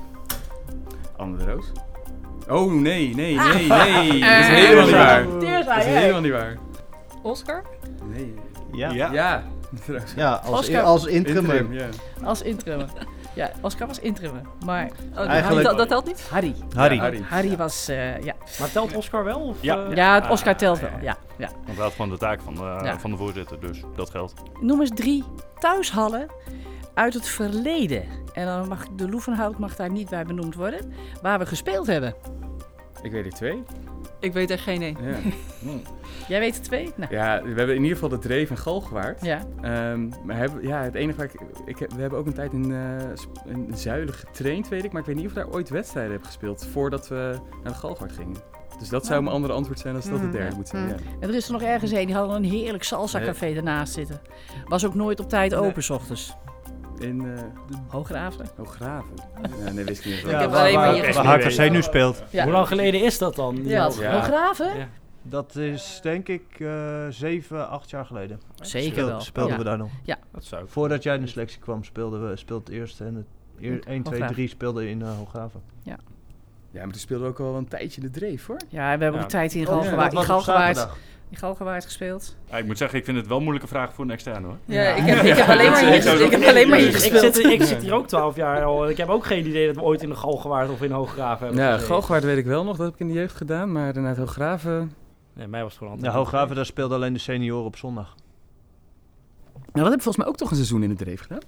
Speaker 4: Anne de Roos. Oh nee, nee,
Speaker 1: Ah.
Speaker 4: nee, nee. Dat is
Speaker 1: Eh,
Speaker 4: helemaal niet
Speaker 1: Teersa.
Speaker 4: waar.
Speaker 1: Teersa,
Speaker 4: Dat is
Speaker 1: jij.
Speaker 4: helemaal niet waar.
Speaker 3: Oscar?
Speaker 4: Nee.
Speaker 5: Ja,
Speaker 2: Ja.
Speaker 4: Ja.
Speaker 5: ja als,
Speaker 1: Oscar.
Speaker 5: als interim.
Speaker 4: Interim, ja.
Speaker 1: Als interim. Ja, Oscar was interim. Maar
Speaker 3: Oh,
Speaker 5: Eigenlijk-
Speaker 3: dat, dat telt niet?
Speaker 1: Harry.
Speaker 5: Harry.
Speaker 4: Ja, Harry.
Speaker 1: Harry was, eh, ja.
Speaker 6: Maar telt Oscar wel? Of,
Speaker 2: Ja.
Speaker 6: eh,
Speaker 1: Ja, het Oscar
Speaker 2: Ah,
Speaker 1: telt
Speaker 2: ja,
Speaker 1: wel.
Speaker 2: ja.
Speaker 1: Ja, ja.
Speaker 2: Want dat van de taak van de,
Speaker 1: Ja.
Speaker 2: van de voorzitter, dus dat geldt.
Speaker 1: Noem eens drie thuishallen uit het verleden. En dan mag de Loevenhout mag daar niet bij benoemd worden. Waar we gespeeld hebben.
Speaker 4: Ik weet er twee.
Speaker 3: Ik weet er geen één.
Speaker 4: Ja.
Speaker 1: Jij weet er twee? Nou,
Speaker 4: ja, we hebben in ieder geval de Dreef en Galgenwaard.
Speaker 1: ja.
Speaker 4: Ehm, maar hebben, ja, het enige waar ik, ik heb, we hebben ook een tijd in, uh, sp- in Zuilen getraind, weet ik. Maar ik weet niet of we daar ooit wedstrijden hebben gespeeld voordat we naar de Galgenwaard gingen. Dus dat zou mijn andere antwoord zijn als dat de derde moet zijn. Ja.
Speaker 1: En er is er nog ergens een, die hadden een heerlijk salsa-café ernaast zitten. Was ook nooit op tijd open, 's ochtends.
Speaker 4: In uh,
Speaker 1: Hooggraven.
Speaker 4: Hooggraven. Ja, nee, wist ik niet.
Speaker 3: Ik heb alleen maar hier
Speaker 5: waar H K C nu speelt.
Speaker 1: Ja.
Speaker 6: Hoe lang geleden is dat dan?
Speaker 1: Ja,
Speaker 4: Ja.
Speaker 1: Hooggraven?
Speaker 6: Ja.
Speaker 5: Dat is denk ik uh, zeven, acht jaar geleden.
Speaker 1: Zeker
Speaker 5: Speel-
Speaker 1: wel.
Speaker 5: Speelden
Speaker 1: ja.
Speaker 5: we daar nog.
Speaker 2: Dat zou ik.
Speaker 5: Voordat jij in de selectie kwam, speelden we speelde het eerste en het eer, één, twee,
Speaker 1: Hooggraven.
Speaker 5: drie speelden in uh, Hooggraven.
Speaker 4: Ja, maar toen speelden we ook al een tijdje de Dreef, hoor.
Speaker 1: Ja, we hebben ook
Speaker 2: Ja.
Speaker 1: een tijd in
Speaker 5: Oh,
Speaker 1: Galgenwaard,
Speaker 5: dat
Speaker 1: in
Speaker 5: was op
Speaker 1: Galgenwaard,
Speaker 5: zaterdag.
Speaker 1: in Galgenwaard gespeeld.
Speaker 2: Ja, ik moet zeggen, ik vind het wel een moeilijke vraag voor een externe hoor.
Speaker 3: Ja, ik heb, ik heb alleen maar
Speaker 2: Ja.
Speaker 3: hier, ik heb alleen maar hier
Speaker 6: Ik
Speaker 3: gespeeld.
Speaker 6: zit, ik zit hier ook twaalf jaar al. en Ik heb ook geen idee dat we ooit in de Galgenwaard of in Hooggraven hebben
Speaker 4: Ja,
Speaker 6: gezeten.
Speaker 4: Galgenwaard weet ik wel nog, dat heb ik in de jeugd gedaan. Maar daarna Hooggraven...
Speaker 6: Nee, mij was het gewoon altijd.
Speaker 5: Ja, Hooggraven, daar speelden alleen de senioren op zondag.
Speaker 4: Nou, dat heb ik volgens mij ook toch een seizoen in de Dreef gedaan.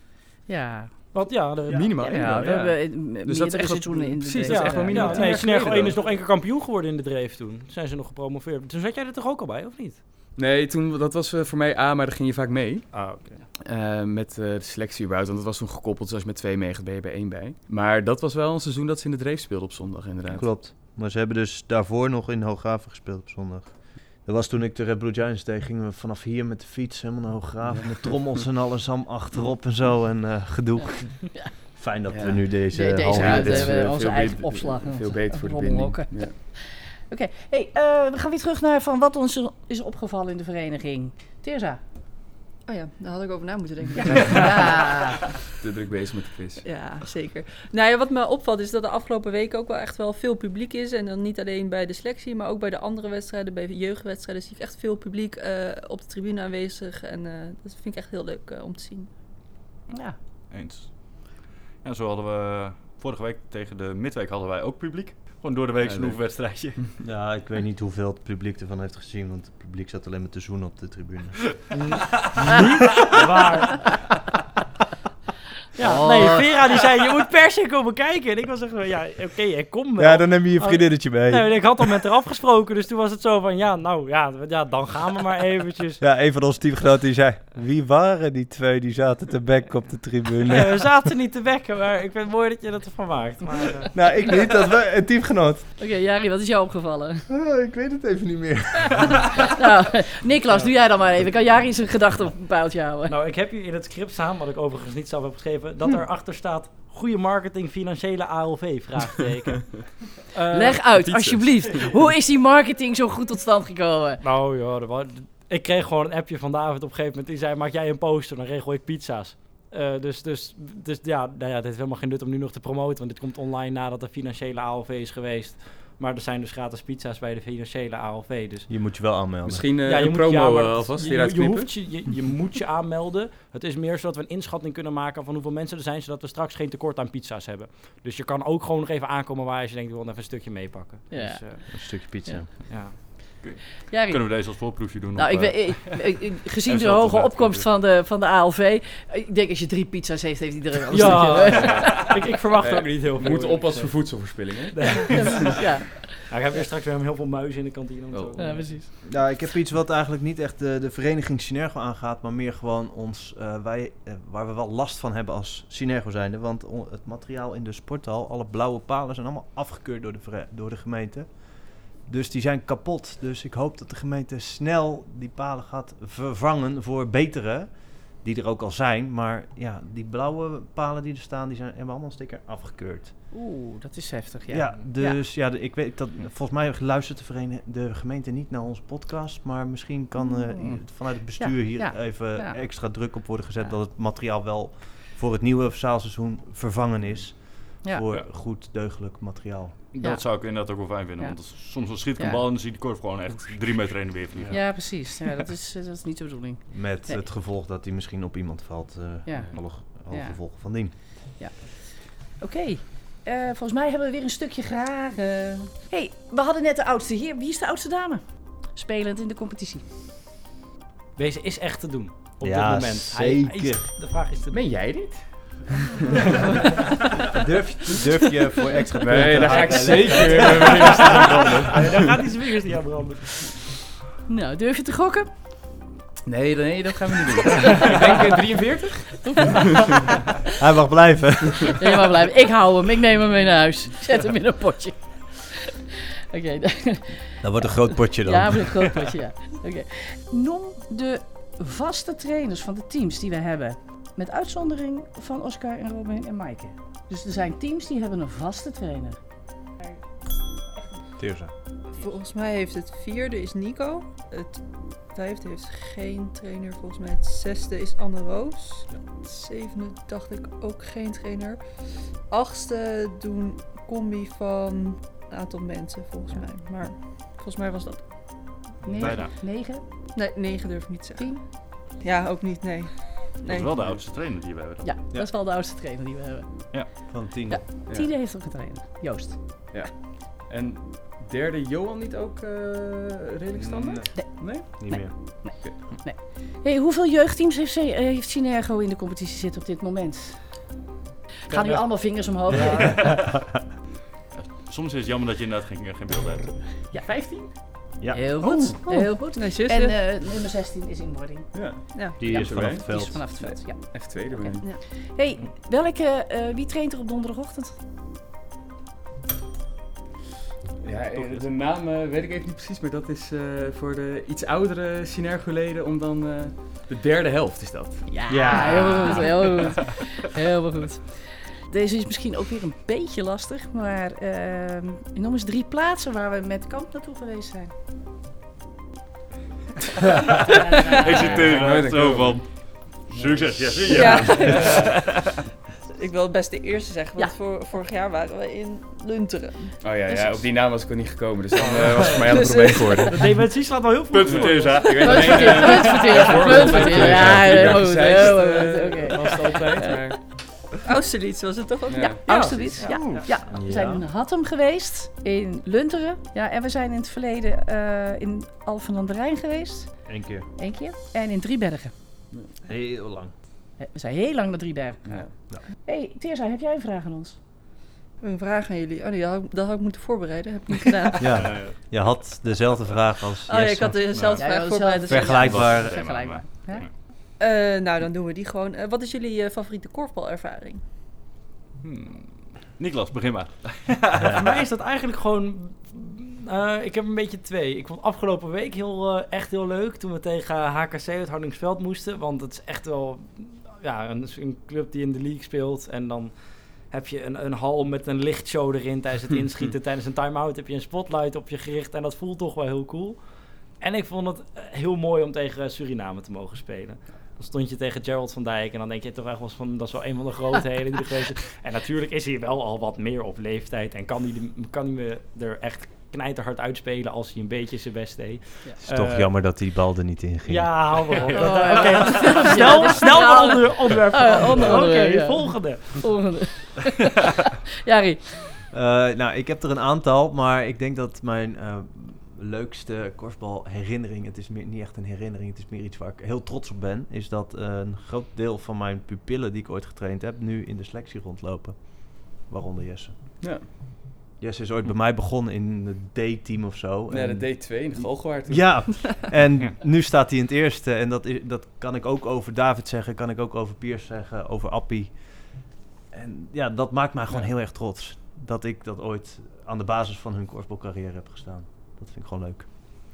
Speaker 1: Ja,
Speaker 6: Want ja, de,
Speaker 5: Ja.
Speaker 4: Minimaal.
Speaker 1: ja,
Speaker 4: één
Speaker 1: ja,
Speaker 4: wel,
Speaker 1: we
Speaker 4: ja.
Speaker 1: hebben eh,
Speaker 4: dat
Speaker 1: meerdere
Speaker 4: is echt wel-
Speaker 1: seizoenen in de
Speaker 4: precies,
Speaker 1: Dreef.
Speaker 4: dat is echt wel
Speaker 1: Ja.
Speaker 4: minimaal
Speaker 6: Ja,
Speaker 4: tien
Speaker 6: nee,
Speaker 4: jaar
Speaker 6: Synergo
Speaker 4: geleden
Speaker 6: één is
Speaker 4: wel.
Speaker 6: nog één keer kampioen geworden in de Dreef toen. Toen zijn ze nog gepromoveerd. Toen zat jij er toch ook al bij, of niet?
Speaker 4: Nee, toen, dat was eh, voor mij A, maar daar ging je vaak mee.
Speaker 6: Ah, oké.
Speaker 4: Eh, met eh, de selectie überhaupt, want dat was toen gekoppeld. Dus als je met twee meegaat, ben je bij één bij. Maar dat was wel een seizoen dat ze in de Dreef speelden op zondag, inderdaad.
Speaker 5: Klopt. Maar ze hebben dus daarvoor nog in Hooggraven gespeeld op zondag. Dat was toen ik de Red Blue Giants deed, gingen we vanaf hier met de fiets helemaal naar Hooggraven. Met trommels en alles am achterop en zo en uh, gedoe.
Speaker 1: Ja.
Speaker 5: Fijn dat
Speaker 4: Ja.
Speaker 5: we nu deze,
Speaker 1: De- deze
Speaker 5: hal
Speaker 1: uit,
Speaker 5: hier-
Speaker 1: eh, we hebben onze
Speaker 4: veel
Speaker 1: eigen
Speaker 4: beter-
Speaker 1: opslag.
Speaker 4: Veel beter voor de
Speaker 1: Rommelhokken.
Speaker 4: binding. Ja.
Speaker 1: Oké, hey, eh, we gaan weer terug naar van wat ons is opgevallen in de vereniging. Teersa.
Speaker 3: Oh ja, daar had ik over na moeten denken.
Speaker 1: Ja.
Speaker 4: Te druk bezig met de quiz.
Speaker 3: Ja, zeker. Nou ja, wat me opvalt is dat de afgelopen weken ook wel echt wel veel publiek is. En dan niet alleen bij de selectie, maar ook bij de andere wedstrijden, bij de jeugdwedstrijden zie ik echt veel publiek uh, op de tribune aanwezig. En uh, dat vind ik echt heel leuk uh, om te zien.
Speaker 1: Ja.
Speaker 2: Eens. Ja, zo hadden we vorige week tegen de midweek hadden wij ook publiek. Gewoon door de week
Speaker 5: Ja,
Speaker 2: zo'n
Speaker 5: leuk.
Speaker 2: oefenwedstrijdje.
Speaker 5: Ja, ik weet niet hoeveel het publiek ervan heeft gezien, want het publiek zat alleen maar te zoenen op de tribune.
Speaker 6: Waar? Ja,
Speaker 1: Oh.
Speaker 6: nee, Vera die zei, je moet per se komen kijken. En ik was echt van, ja, oké, okay, ik kom wel.
Speaker 5: Ja, dan neem je je vriendinnetje mee.
Speaker 6: Nee, ik had al met haar afgesproken, dus toen was het zo van, ja, nou, ja, ja dan gaan we maar eventjes.
Speaker 5: Ja, een van onze teamgenoten die zei, wie waren die twee die zaten te bekken op de tribune?
Speaker 6: Nee, we zaten niet te wekken, maar ik vind het mooi dat je dat ervan maakt. Maar, uh,
Speaker 5: Nou, ik niet, dat we een teamgenoot.
Speaker 1: Oké, okay, Jari, wat is jou opgevallen?
Speaker 5: Oh, ik weet het even niet meer.
Speaker 1: Nou, Niklas, doe jij dan maar even. Kan Jari zijn gedachten op een pijltje houden?
Speaker 6: nou, ik heb hier in het script staan, wat ik overigens niet zelf heb geschreven, dat erachter staat, goede marketing, financiële A L V, vraagteken. Uh,
Speaker 1: Leg uit, alsjeblieft. Hoe is die marketing zo goed tot stand gekomen?
Speaker 6: Nou ja, er was, ik kreeg gewoon een appje van David op een gegeven moment. Die zei, maak jij een poster, dan regel ik pizza's. Uh, dus, dus, dus ja, nou ja, dit heeft helemaal geen nut om nu nog te promoten. Want dit komt online nadat de financiële A L V is geweest. Maar er zijn dus gratis pizza's bij de financiële A L V. Dus
Speaker 5: Je moet je wel aanmelden.
Speaker 4: Misschien uh,
Speaker 6: ja, je
Speaker 4: een
Speaker 6: moet,
Speaker 4: promo
Speaker 6: ja, maar
Speaker 4: uh,
Speaker 6: dat-
Speaker 4: alvast
Speaker 6: je,
Speaker 4: hieruit
Speaker 6: je,
Speaker 4: knippen.
Speaker 6: hoeft je, je, je moet je aanmelden. Het is meer zodat we een inschatting kunnen maken van hoeveel mensen er zijn, zodat we straks geen tekort aan pizza's hebben. Dus je kan ook gewoon nog even aankomen waar als je denkt, ik wil even een stukje meepakken.
Speaker 1: Ja.
Speaker 6: Dus, uh,
Speaker 5: Een stukje pizza.
Speaker 1: Ja.
Speaker 6: ja.
Speaker 1: Ja,
Speaker 2: Kunnen we deze als voorproefje doen?
Speaker 1: nou,
Speaker 2: op,
Speaker 1: ik
Speaker 2: eh,
Speaker 1: weet, ik, ik- ik- gezien
Speaker 2: en
Speaker 1: de
Speaker 2: zo
Speaker 1: hoge
Speaker 2: te
Speaker 1: opkomst
Speaker 2: laten.
Speaker 1: van de, van de A L V, ik denk als je drie pizza's heeft, heeft iedereen wel een
Speaker 6: Ja,
Speaker 1: stukje.
Speaker 6: ik, ik verwacht
Speaker 4: Eh,
Speaker 6: ook niet heel
Speaker 4: We
Speaker 6: veel.
Speaker 4: moeten oppassen voor voedselverspilling, hè?
Speaker 1: ja,
Speaker 6: Ja, ik heb weer straks weer heel veel muizen in de kantine. en
Speaker 4: Oh.
Speaker 6: zo.
Speaker 1: ja, precies.
Speaker 5: Ja, ik heb iets wat eigenlijk niet echt de, de vereniging Synergo aangaat, maar meer gewoon ons, eh, wij, eh, waar we wel last van hebben als Synergo zijnde. Want on- het materiaal in de sporthal, alle blauwe palen zijn allemaal afgekeurd door de, vere- door de gemeente. Dus die zijn kapot. Dus ik hoop dat de gemeente snel die palen gaat vervangen voor betere, die er ook al zijn. Maar ja, die blauwe palen die er staan, die zijn, hebben allemaal een sticker afgekeurd.
Speaker 1: Oeh, dat is heftig, ja.
Speaker 5: Ja, dus ja, de- ik weet dat volgens mij luistert de, verene- de gemeente niet naar onze podcast, maar misschien kan eh,
Speaker 1: Mm.
Speaker 5: i- vanuit het bestuur
Speaker 1: Ja,
Speaker 5: hier
Speaker 1: ja,
Speaker 5: even
Speaker 1: ja.
Speaker 5: extra druk op worden gezet
Speaker 1: Ja.
Speaker 5: dat het materiaal wel voor het nieuwe zaalseizoen vervangen is.
Speaker 1: Ja.
Speaker 5: Voor
Speaker 2: Ja.
Speaker 5: goed deugdelijk materiaal.
Speaker 2: Dat
Speaker 1: Ja.
Speaker 2: zou ik inderdaad ook wel fijn vinden.
Speaker 1: Ja.
Speaker 2: Want als- soms dan schiet ik
Speaker 1: Ja.
Speaker 2: een bal en dan zie je die korf gewoon echt drie meter heen en weer vliegen.
Speaker 1: Ja, precies. Ja, dat, is, dat is niet de bedoeling.
Speaker 5: Met
Speaker 1: Nee.
Speaker 5: het gevolg dat hij misschien op iemand valt. eh
Speaker 1: Ja.
Speaker 5: Alle, alle
Speaker 1: Ja.
Speaker 5: gevolgen van dien.
Speaker 1: Oké, eh, volgens mij hebben we weer een stukje graag. Hé, hey, we hadden net de oudste hier. Wie is de oudste dame? Spelend in de competitie.
Speaker 6: Deze is echt te doen. Op
Speaker 5: Ja,
Speaker 6: dit moment. Hij- hij is-
Speaker 5: zeker.
Speaker 6: de vraag is te doen.
Speaker 4: Ben jij dit?
Speaker 5: Durf, je- durf je voor extra
Speaker 4: Nee,
Speaker 5: punten
Speaker 4: daar ga
Speaker 5: aan
Speaker 4: ik
Speaker 5: te-
Speaker 4: zeker met mijn vingers aan branden.
Speaker 6: Nee, dan gaat die zijn vingers niet aan branden.
Speaker 1: Nou, durf je te gokken?
Speaker 4: Nee, nee, dat gaan we niet doen. Ik denk uh, drieënveertig.
Speaker 5: Hij mag blijven.
Speaker 1: Ja, je mag blijven. Ik hou hem. Ik neem hem mee naar huis. Zet hem in een potje. Oké.
Speaker 5: Dat wordt een groot potje dan.
Speaker 1: Ja, voor een groot potje, ja. Oké. Noem de vaste trainers van de teams die we hebben. Met uitzondering van Oscar en Robin en Maaike. Dus er zijn teams die hebben een vaste trainer.
Speaker 5: Teerza.
Speaker 3: Volgens mij heeft het vierde is Nico. Het vijfde heeft geen trainer. Volgens mij het zesde is Anne Roos. Het zevende dacht ik ook geen trainer. Achtste doen combi van een aantal mensen volgens mij. Maar volgens mij was dat...
Speaker 1: Negen?
Speaker 2: Bijna.
Speaker 1: Negen?
Speaker 3: Nee, negen durf ik niet te zeggen.
Speaker 1: Tien?
Speaker 3: Ja, ook niet, nee.
Speaker 2: Dat
Speaker 3: nee.
Speaker 2: is wel de oudste trainer die we hebben dan.
Speaker 1: Ja, dat is wel de oudste trainer die we hebben.
Speaker 5: Van tien.
Speaker 1: Ja. Tiende heeft ook een trainer. Joost.
Speaker 4: En derde Johan niet ook uh, redelijk standaard?
Speaker 5: Nee,
Speaker 4: Nee?
Speaker 5: niet
Speaker 1: Nee.
Speaker 5: meer.
Speaker 1: Hey, hoeveel jeugdteams heeft, ze- eh, heeft Synergo in de competitie zitten op dit moment? Gaan nu allemaal vingers omhoog? Ja.
Speaker 2: Soms is het jammer dat je inderdaad geen, geen beeld hebt.
Speaker 4: vijftien?
Speaker 5: Ja,
Speaker 1: Heel goed.
Speaker 3: Oh.
Speaker 1: Heel goed.
Speaker 3: Nee, zus.
Speaker 1: En uh, nummer zestien is in wording.
Speaker 4: Ja,
Speaker 3: ja.
Speaker 5: die
Speaker 1: Ja.
Speaker 5: is vanaf het
Speaker 1: Die
Speaker 5: veld.
Speaker 1: is vanaf het veld. Ja.
Speaker 4: F twee erbij.
Speaker 3: Ja.
Speaker 1: Hey, welke, uh, wie traint er op donderdagochtend?
Speaker 4: Ja, eh, de naam uh, weet ik even niet precies, maar dat is uh, voor de iets oudere Synergo-leden om dan uh, de derde helft is dat.
Speaker 1: Ja,
Speaker 5: Ja.
Speaker 1: heel goed. Heel goed. Heel goed. Deze is misschien ook weer een beetje lastig, maar uh, noem eens drie plaatsen waar we met kamp naartoe geweest zijn.
Speaker 2: Ik zit tegen zo van... Succes, ja, zie je.
Speaker 3: Ja. Ik wil best de eerste zeggen, want
Speaker 1: Ja.
Speaker 3: voor, vorig jaar waren we in Lunteren.
Speaker 4: Oh ja, ja, op die naam was ik ook niet gekomen, dus dan uh, was het voor mij al een
Speaker 3: Dus,
Speaker 4: probleem
Speaker 3: uh,
Speaker 4: geworden.
Speaker 6: Dat defensie slaat wel heel veel.
Speaker 2: Punt voor Teerza.
Speaker 4: Ik weet
Speaker 1: Punt
Speaker 4: alleen,
Speaker 1: voor Teerza,
Speaker 4: uh,
Speaker 1: punt voor Teerza,
Speaker 4: voorbeeld
Speaker 1: punt voor
Speaker 4: van
Speaker 1: Teerza.
Speaker 4: Teerza.
Speaker 1: Ja, heel goed,
Speaker 4: Zeist,
Speaker 1: heel
Speaker 4: uh,
Speaker 1: goed, oké.
Speaker 4: was het altijd, maar...
Speaker 3: Austerlitz was het toch ook?
Speaker 4: Ja.
Speaker 1: Ja, Austerlitz. Ja, ja. ja. We
Speaker 5: Ja.
Speaker 1: zijn in Hattem geweest, in Lunteren. Ja, en we zijn in het verleden uh, in Alphen aan de Rijn geweest.
Speaker 5: Eén keer.
Speaker 1: Eén keer. En in Driebergen.
Speaker 5: Heel lang.
Speaker 1: We zijn heel lang naar Driebergen.
Speaker 4: Ja.
Speaker 1: Hey, Teerza, heb jij een vraag aan ons?
Speaker 3: Een vraag aan jullie. Oh nee, dat had, ik- dat had ik moeten voorbereiden. Heb ik niet gedaan.
Speaker 5: Ja, je had dezelfde vraag als
Speaker 3: Oh ja,
Speaker 5: Jesse.
Speaker 3: ik had dezelfde
Speaker 1: Ja,
Speaker 3: vraag
Speaker 1: ja,
Speaker 3: voorbereid. dus-
Speaker 5: Vergelijkbaar.
Speaker 2: Ja,
Speaker 1: Vergelijkbaar.
Speaker 2: maar-
Speaker 1: Ja?
Speaker 3: Eh, nou, dan doen we die gewoon. Eh, wat is jullie eh, favoriete korfbalervaring?
Speaker 2: Hmm. Niklas, begin maar.
Speaker 6: Voor mij is dat eigenlijk gewoon... Uh, ik heb een beetje twee. Ik vond afgelopen week heel, uh, echt heel leuk toen we tegen H K C uit Hardingsveld moesten. Want het is echt wel ja, een, een club die in de league speelt. En dan heb je een, een hal met een lichtshow erin tijdens het inschieten. Tijdens een time-out heb je een spotlight op je gericht. En dat voelt toch wel heel cool. En ik vond het heel mooi om tegen Suriname te mogen spelen. Dan stond je tegen Gerald van Dijk en dan denk je toch echt wel eens van, dat is wel een van de grootheden die er geweest is. En natuurlijk is hij wel al wat meer op leeftijd en kan hij, de, kan hij me er echt knijterhard uitspelen als hij een beetje zijn best deed.
Speaker 5: Het is
Speaker 6: Uh,
Speaker 5: toch jammer dat die bal er niet in ging.
Speaker 6: Ja, hou maar op.
Speaker 1: Oh,
Speaker 6: Dat-
Speaker 1: ja.
Speaker 6: Oké,
Speaker 1: Ja,
Speaker 6: snel,
Speaker 1: dit is
Speaker 6: snel
Speaker 1: finale.
Speaker 6: een onder, onderwerp.
Speaker 1: Oh, ja,
Speaker 6: veranderen.
Speaker 1: onder-
Speaker 6: Oké,
Speaker 1: onderwerp, ja.
Speaker 6: volgende.
Speaker 1: Volgende. Jari.
Speaker 5: Uh, nou, ik heb er een aantal, maar ik denk dat mijn uh, leukste korfbalherinnering, het is meer, niet echt een herinnering, het is meer iets waar ik heel trots op ben, is dat uh, een groot deel van mijn pupillen die ik ooit getraind heb, nu in de selectie rondlopen. Waaronder Jesse.
Speaker 4: Ja,
Speaker 5: Jesse is ooit bij mij begonnen in het D-team of zo.
Speaker 4: ja
Speaker 5: en-
Speaker 4: de D twee in de Galgenwaard. toen.
Speaker 5: Ja, en
Speaker 2: Ja.
Speaker 5: nu staat hij in het eerste. En dat, is, dat kan ik ook over David zeggen, kan ik ook over Piers zeggen, over Appie. En ja, dat maakt mij gewoon
Speaker 4: Ja.
Speaker 5: heel erg trots. Dat ik dat ooit aan de basis van hun korfbalcarrière heb gestaan. Dat vind ik gewoon leuk.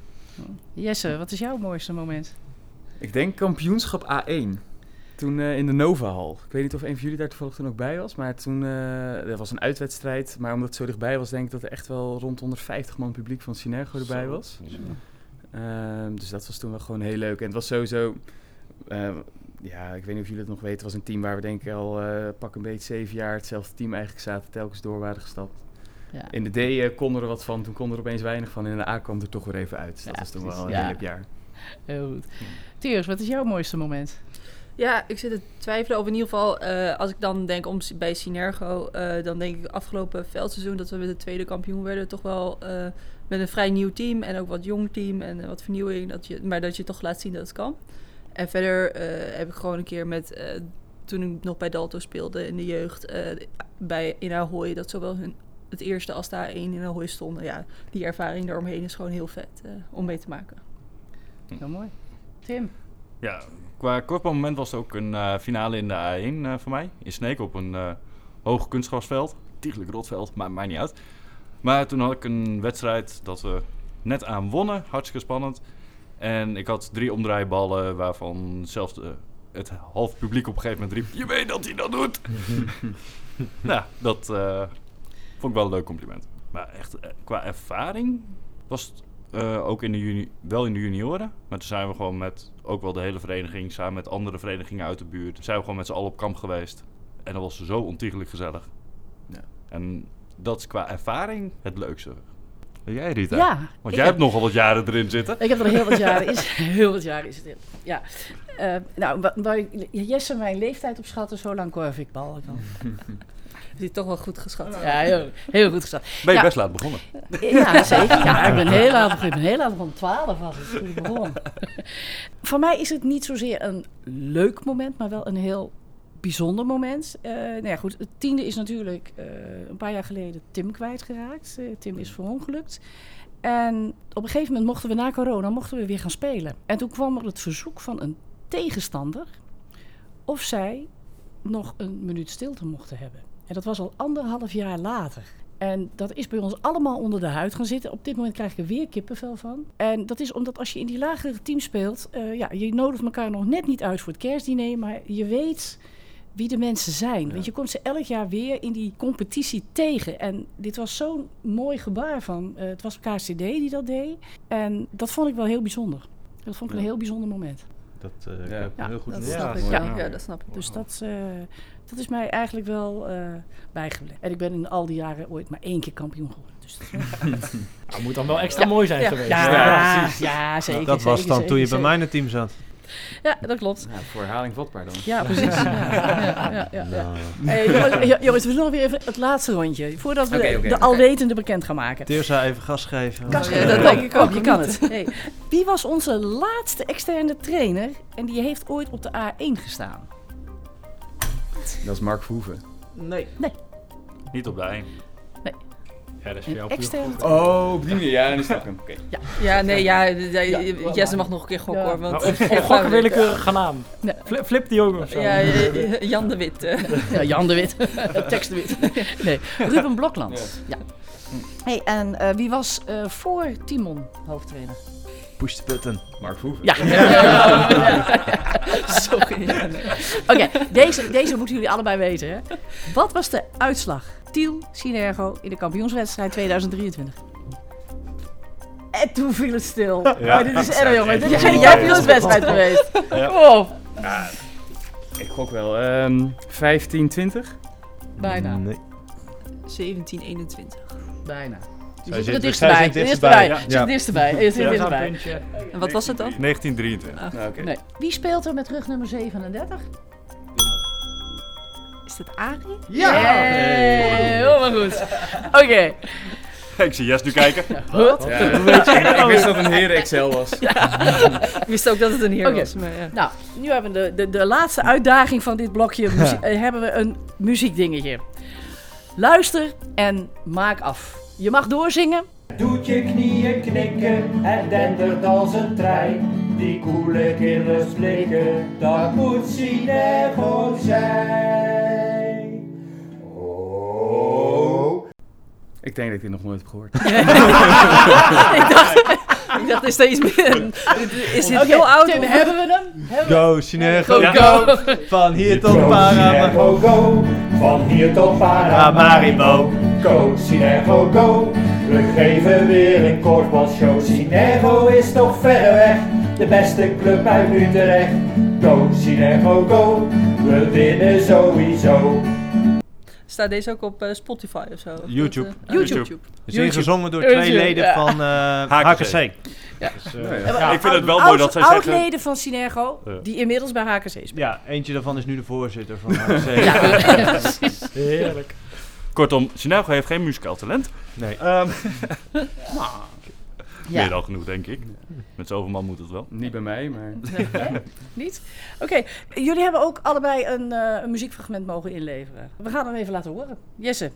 Speaker 1: Jesse, wat is jouw mooiste moment?
Speaker 4: Ik denk kampioenschap A één. Toen uh, in de Novahal. Ik weet niet of een van jullie daar toevallig toen ook bij was. Maar toen, uh, dat was een uitwedstrijd. Maar omdat het zo dichtbij was, denk ik dat er echt wel rond honderdvijftig man publiek van Synergo erbij
Speaker 2: Zo.
Speaker 4: was. Uh, dus dat was toen wel gewoon heel leuk. En het was sowieso... Uh, ja, ik weet niet of jullie het nog weten. Het was een team waar we denk ik al uh, pak een beetje zeven jaar hetzelfde team eigenlijk zaten. Telkens door waren gestapt.
Speaker 1: Ja.
Speaker 4: In de D uh, kon er wat van. Toen kon er opeens weinig van. En in de A kwam er toch weer even uit. Dus dat
Speaker 1: Ja,
Speaker 4: was toen
Speaker 1: precies.
Speaker 4: wel een
Speaker 1: Ja.
Speaker 4: heel leuk jaar.
Speaker 1: Heel goed. Teers, wat is jouw mooiste moment?
Speaker 3: Ja, ik zit te twijfelen over in ieder geval, uh, als ik dan denk om s- bij Synergo, uh, dan denk ik afgelopen veldseizoen dat we met de tweede kampioen werden, toch wel uh, met een vrij nieuw team en ook wat jong team en uh, wat vernieuwing, dat je, maar dat je toch laat zien dat het kan. En verder uh, heb ik gewoon een keer met, uh, toen ik nog bij Dalto speelde in de jeugd, uh, bij in Ahoy, dat zowel hun, het eerste als de A één in Ahoy stonden. Ja, die ervaring daaromheen is gewoon heel vet uh, om mee te maken.
Speaker 1: Heel mooi. Tim?
Speaker 2: Ja, qua korfbalmoment was het ook een uh, finale in de A één uh, voor mij. In Sneek op een uh, hoog kunstgrasveld. Tiegelijk rotveld, maar maakt niet uit. Maar toen had ik een wedstrijd dat we net aan wonnen. Hartstikke spannend. En ik had drie omdraaiballen waarvan zelfs de, het half publiek op een gegeven moment riep... Je weet dat hij dat doet! Nou, dat uh, vond ik wel een leuk compliment. Maar echt, uh, qua ervaring was het... Uh, ook in de juni- wel in de junioren. Maar toen zijn we gewoon met ook wel de hele vereniging, samen met andere verenigingen uit de buurt, zijn we gewoon met z'n allen op kamp geweest. En dat was zo ontiegelijk gezellig.
Speaker 4: Ja.
Speaker 2: En dat is qua ervaring het leukste. En jij, Rita?
Speaker 1: Ja.
Speaker 2: Want
Speaker 1: ik
Speaker 2: jij
Speaker 1: heb-
Speaker 2: hebt nogal wat jaren erin zitten.
Speaker 1: Ik heb er heel wat jaren in heel wat jaren in zitten. Ja. Uh, nou, wa- waar Jesse mijn leeftijd op schatte, zo lang korf ik bal. Ik al.
Speaker 3: Is die toch wel goed geschat?
Speaker 1: Ja, heel, heel goed geschat.
Speaker 2: Ben je
Speaker 1: Ja.
Speaker 2: best laat begonnen.
Speaker 1: Ja, zeker. Ja, ik ben heel laat begonnen. Ik ben heel laat begonnen. twaalf was het toen ik begon. Voor mij is het niet zozeer een leuk moment, maar wel een heel bijzonder moment. Uh, nou ja, goed, het tiende is natuurlijk uh, een paar jaar geleden Tim kwijtgeraakt. Uh, Tim is verongelukt. En op een gegeven moment mochten we na corona mochten we weer gaan spelen. En toen kwam er het verzoek van een tegenstander of zij nog een minuut stilte mochten hebben. En dat was al anderhalf jaar later. En dat is bij ons allemaal onder de huid gaan zitten. Op dit moment krijg ik er weer kippenvel van. En dat is omdat als je in die lagere team speelt... Uh, ja, je nodigt elkaar nog net niet uit voor het kerstdiner... maar je weet wie de mensen zijn. Ja. Want je komt ze elk jaar weer in die competitie tegen. En dit was zo'n mooi gebaar van... Uh, het was K C D die dat deed. En dat vond ik wel heel bijzonder. Dat vond ik
Speaker 4: Ja.
Speaker 1: een heel bijzonder moment.
Speaker 5: Dat uh,
Speaker 4: Ja.
Speaker 5: ik
Speaker 1: Ja,
Speaker 5: heel goed
Speaker 3: Dat
Speaker 2: Ja,
Speaker 3: snap
Speaker 2: dat
Speaker 3: ik.
Speaker 2: is
Speaker 3: Ja,
Speaker 2: mooi.
Speaker 3: ja, dat snap ik.
Speaker 1: Dus dat, uh, dat is mij eigenlijk wel uh, bijgebleven. En ik ben in al die jaren ooit maar één keer kampioen geworden. Dus dat
Speaker 6: Nou, moet dan wel extra mooi zijn
Speaker 1: ja,
Speaker 6: geweest.
Speaker 1: ja,
Speaker 6: Ja,
Speaker 1: ja, ja, zeker.
Speaker 5: Dat was
Speaker 1: zeker,
Speaker 5: dan toen je
Speaker 1: zeker,
Speaker 5: bij mij in het team zat.
Speaker 1: Ja, dat klopt.
Speaker 4: Ja, voor herhaling vatbaar dan.
Speaker 1: Ja, precies. Ja, ja, ja, ja, ja.
Speaker 5: Nou,
Speaker 1: Hey, jongens, jo- jongens, we doen nog weer even het laatste rondje. Voordat we
Speaker 4: Oké, oké.
Speaker 1: de alwetende bekend gaan maken.
Speaker 5: Teersa even gas geven.
Speaker 1: Gas-
Speaker 3: Ja,
Speaker 1: dat denk ik ook, je kan
Speaker 3: niet.
Speaker 1: het. Hey, wie was onze laatste externe trainer en die heeft ooit op de A één gestaan?
Speaker 4: Dat is Mark Verhoeven.
Speaker 5: Nee.
Speaker 2: Niet op de één.
Speaker 6: Ja, dat is voor
Speaker 1: Een
Speaker 6: jou
Speaker 1: externe
Speaker 4: Oh, op die manier. Ja, nu snap ik hem. Oké.
Speaker 3: Ja, nee, ja, de- de-
Speaker 1: Ja,
Speaker 3: Jesse mag nog een keer gokken
Speaker 1: Ja.
Speaker 3: hoor. Want
Speaker 6: Nou, op, op gokken willekeurig gaan aan.
Speaker 1: Ja.
Speaker 6: Flip, flip die ook of zo.
Speaker 3: Ja, ja, Jan de Wit. eh.
Speaker 1: Ja, Jan de Wit. Tekst de Wit. Nee, Ruben Blokland. Ja. Hey, en uh, wie was uh, voor Timon hoofdtrainer?
Speaker 5: Push the button.
Speaker 4: Mark Verhoeven.
Speaker 1: Ja. Sorry. Ja, nee. Oké, okay, deze, deze moeten jullie allebei weten. Hè? Wat was de uitslag? Tiel Synergo in de kampioenswedstrijd tweeduizend drieëntwintig. En toen viel het stil.
Speaker 2: Ja.
Speaker 1: Oh, dit is erg, jongen. Dit is
Speaker 2: Ja.
Speaker 1: een kampioenswedstrijd geweest.
Speaker 2: Ja.
Speaker 1: Oh,
Speaker 4: Ja, ik gok wel. Um, vijftien twintig?
Speaker 1: Bijna.
Speaker 5: Nee.
Speaker 3: zeventien eenentwintig.
Speaker 1: Bijna. Je
Speaker 5: Zij
Speaker 1: zit er
Speaker 5: zit-
Speaker 1: dichtst
Speaker 5: zij
Speaker 1: bij.
Speaker 5: zit
Speaker 1: Er
Speaker 5: dichtst
Speaker 1: dichtst bij.
Speaker 5: bij,
Speaker 1: Je
Speaker 5: ja.
Speaker 1: zit er dichtst bij. Je zit er
Speaker 6: Ja,
Speaker 1: dichtst
Speaker 6: een
Speaker 1: bij.
Speaker 6: puntje.
Speaker 3: En wat was het dan?
Speaker 2: negentien drieëntwintig.
Speaker 4: Nou, oké.
Speaker 1: Nee. Wie speelt er met rug nummer zevenendertig?
Speaker 3: Is het Arie?
Speaker 1: Ja! Hey, helemaal goed. Oké.
Speaker 2: Ik zie Jess nu kijken.
Speaker 1: Wat?
Speaker 4: Ja, ik wist dat een heren Excel was.
Speaker 3: Ik wist ook dat het een heer
Speaker 1: Oké.
Speaker 3: was. Maar ja.
Speaker 1: Nou, nu hebben we de, de, de laatste uitdaging van dit blokje. Muzie- eh, hebben we een muziekdingetje. Luister en maak af. Je mag doorzingen.
Speaker 7: Doet je knieën knikken en dendert als een trein. Die koele killers blikken, dat moet Sinego zijn. Oh.
Speaker 4: Ik denk dat ik dit nog nooit heb gehoord.
Speaker 3: ik, dacht, ik dacht, is er iets meer? Is dit
Speaker 1: Oké,
Speaker 3: heel oud?
Speaker 1: Tim,
Speaker 3: of-
Speaker 1: hebben we hem? Hebben we
Speaker 5: Go, Sinergo.
Speaker 1: hem? Go, go.
Speaker 5: Van hier tot
Speaker 7: Go,
Speaker 5: Parama.
Speaker 7: Sinergo, go. Van hier tot Paramaribo. Go, Sinergo, go. We geven weer een korfbalshow. Sinergo is toch verreweg de beste club uit Utrecht. Go, Sinergo, go. We winnen sowieso.
Speaker 3: Staat deze ook op eh, Spotify of zo? Of
Speaker 5: YouTube.
Speaker 3: dat, eh,
Speaker 1: YouTube.
Speaker 3: YouTube.
Speaker 5: Is ingezongen door
Speaker 1: YouTube,
Speaker 5: twee leden
Speaker 1: ja.
Speaker 5: van eh,
Speaker 2: H K C.
Speaker 5: H K C.
Speaker 1: Ja.
Speaker 5: Dus, eh,
Speaker 4: Nou ja.
Speaker 1: Hebben we
Speaker 2: ik vind het wel
Speaker 1: oud-
Speaker 2: mooi dat zij zeggen-
Speaker 1: Oud-leden van Sinergo,
Speaker 2: Ja.
Speaker 1: die inmiddels bij H K C spelen.
Speaker 5: ja, eentje daarvan is nu de voorzitter van H K C.
Speaker 1: Ja, precies.
Speaker 6: Heerlijk.
Speaker 2: Kortom, Sinergo heeft geen muzikaal talent.
Speaker 5: Nee.
Speaker 2: Ehm
Speaker 1: Ja.
Speaker 2: Meer dan genoeg, denk ik. Met zoveel man moet het wel.
Speaker 4: Niet bij mij, maar...
Speaker 1: Niet? Oké, jullie hebben ook allebei een, eh, een muziekfragment mogen inleveren. We gaan hem even laten horen. Jesse.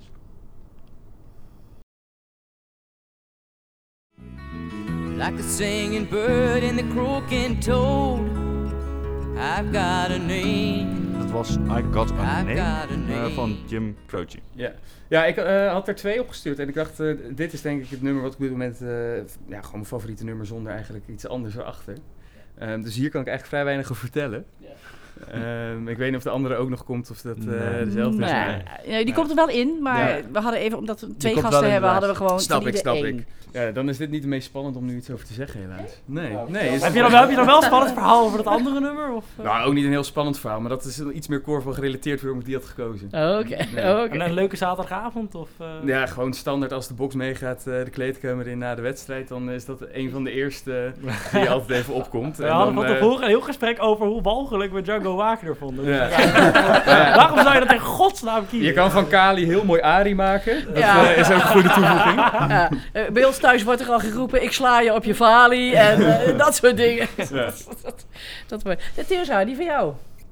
Speaker 8: Like a singing bird and the croaking toad, I've got a name.
Speaker 2: Dat was I Got a
Speaker 8: I've
Speaker 2: Name
Speaker 8: got a
Speaker 2: eh,
Speaker 8: name.
Speaker 2: van Jim Croce.
Speaker 4: Ja, ja ik eh, had er twee opgestuurd en ik dacht, eh, dit is denk ik het nummer wat ik op dit moment, eh, ja, gewoon mijn favoriete nummer zonder eigenlijk iets anders erachter. Ehm, dus hier kan ik eigenlijk vrij weinig over vertellen. Ehm, ik weet niet of de andere ook nog komt of dat eh,
Speaker 5: Nee.
Speaker 4: dezelfde is.
Speaker 1: Nee,
Speaker 4: maar-
Speaker 1: nee, die komt er wel in, maar
Speaker 5: Ja.
Speaker 1: we hadden even, omdat we twee
Speaker 5: komt wel
Speaker 1: gasten
Speaker 5: in
Speaker 1: hebben,
Speaker 5: de
Speaker 1: hadden we gewoon
Speaker 4: Snap ik,
Speaker 1: ieder
Speaker 4: snap
Speaker 1: één.
Speaker 4: ik. Ja, dan is dit niet het meest spannend om nu iets over te zeggen, helaas. Nee, nee. Is
Speaker 6: Heb je, dan wel, heb je dan wel een spannend verhaal over dat andere nummer? Of, eh?
Speaker 4: Nou, ook niet een heel spannend verhaal, maar dat is iets meer korfbal gerelateerd waarom ik die had gekozen.
Speaker 1: Oké,
Speaker 4: Nee.
Speaker 1: oké.
Speaker 6: En een leuke zaterdagavond? Of, eh?
Speaker 4: Ja, gewoon standaard als de box meegaat eh, de kleedkamer in na de wedstrijd, dan is dat een van de eerste die altijd even opkomt.
Speaker 6: We
Speaker 4: En
Speaker 6: hadden
Speaker 4: dan,
Speaker 6: van
Speaker 4: eh,
Speaker 6: tevoren een heel gesprek over hoe walgelijk we Django Wagner vonden. Dus
Speaker 4: Ja.
Speaker 6: we zeiden,
Speaker 4: Ja.
Speaker 6: waarom zou je dat in godsnaam kiezen?
Speaker 4: Je kan van Kali heel mooi Arie maken. Dat
Speaker 1: Ja.
Speaker 4: eh, is ook een goede toevoeging.
Speaker 1: Ja, eh, bij ons thuis wordt er al geroepen, ik sla je op je falie en eh, dat soort dingen.
Speaker 4: Ja.
Speaker 1: dat, dat, dat, wordt- de Teersa, die van jou.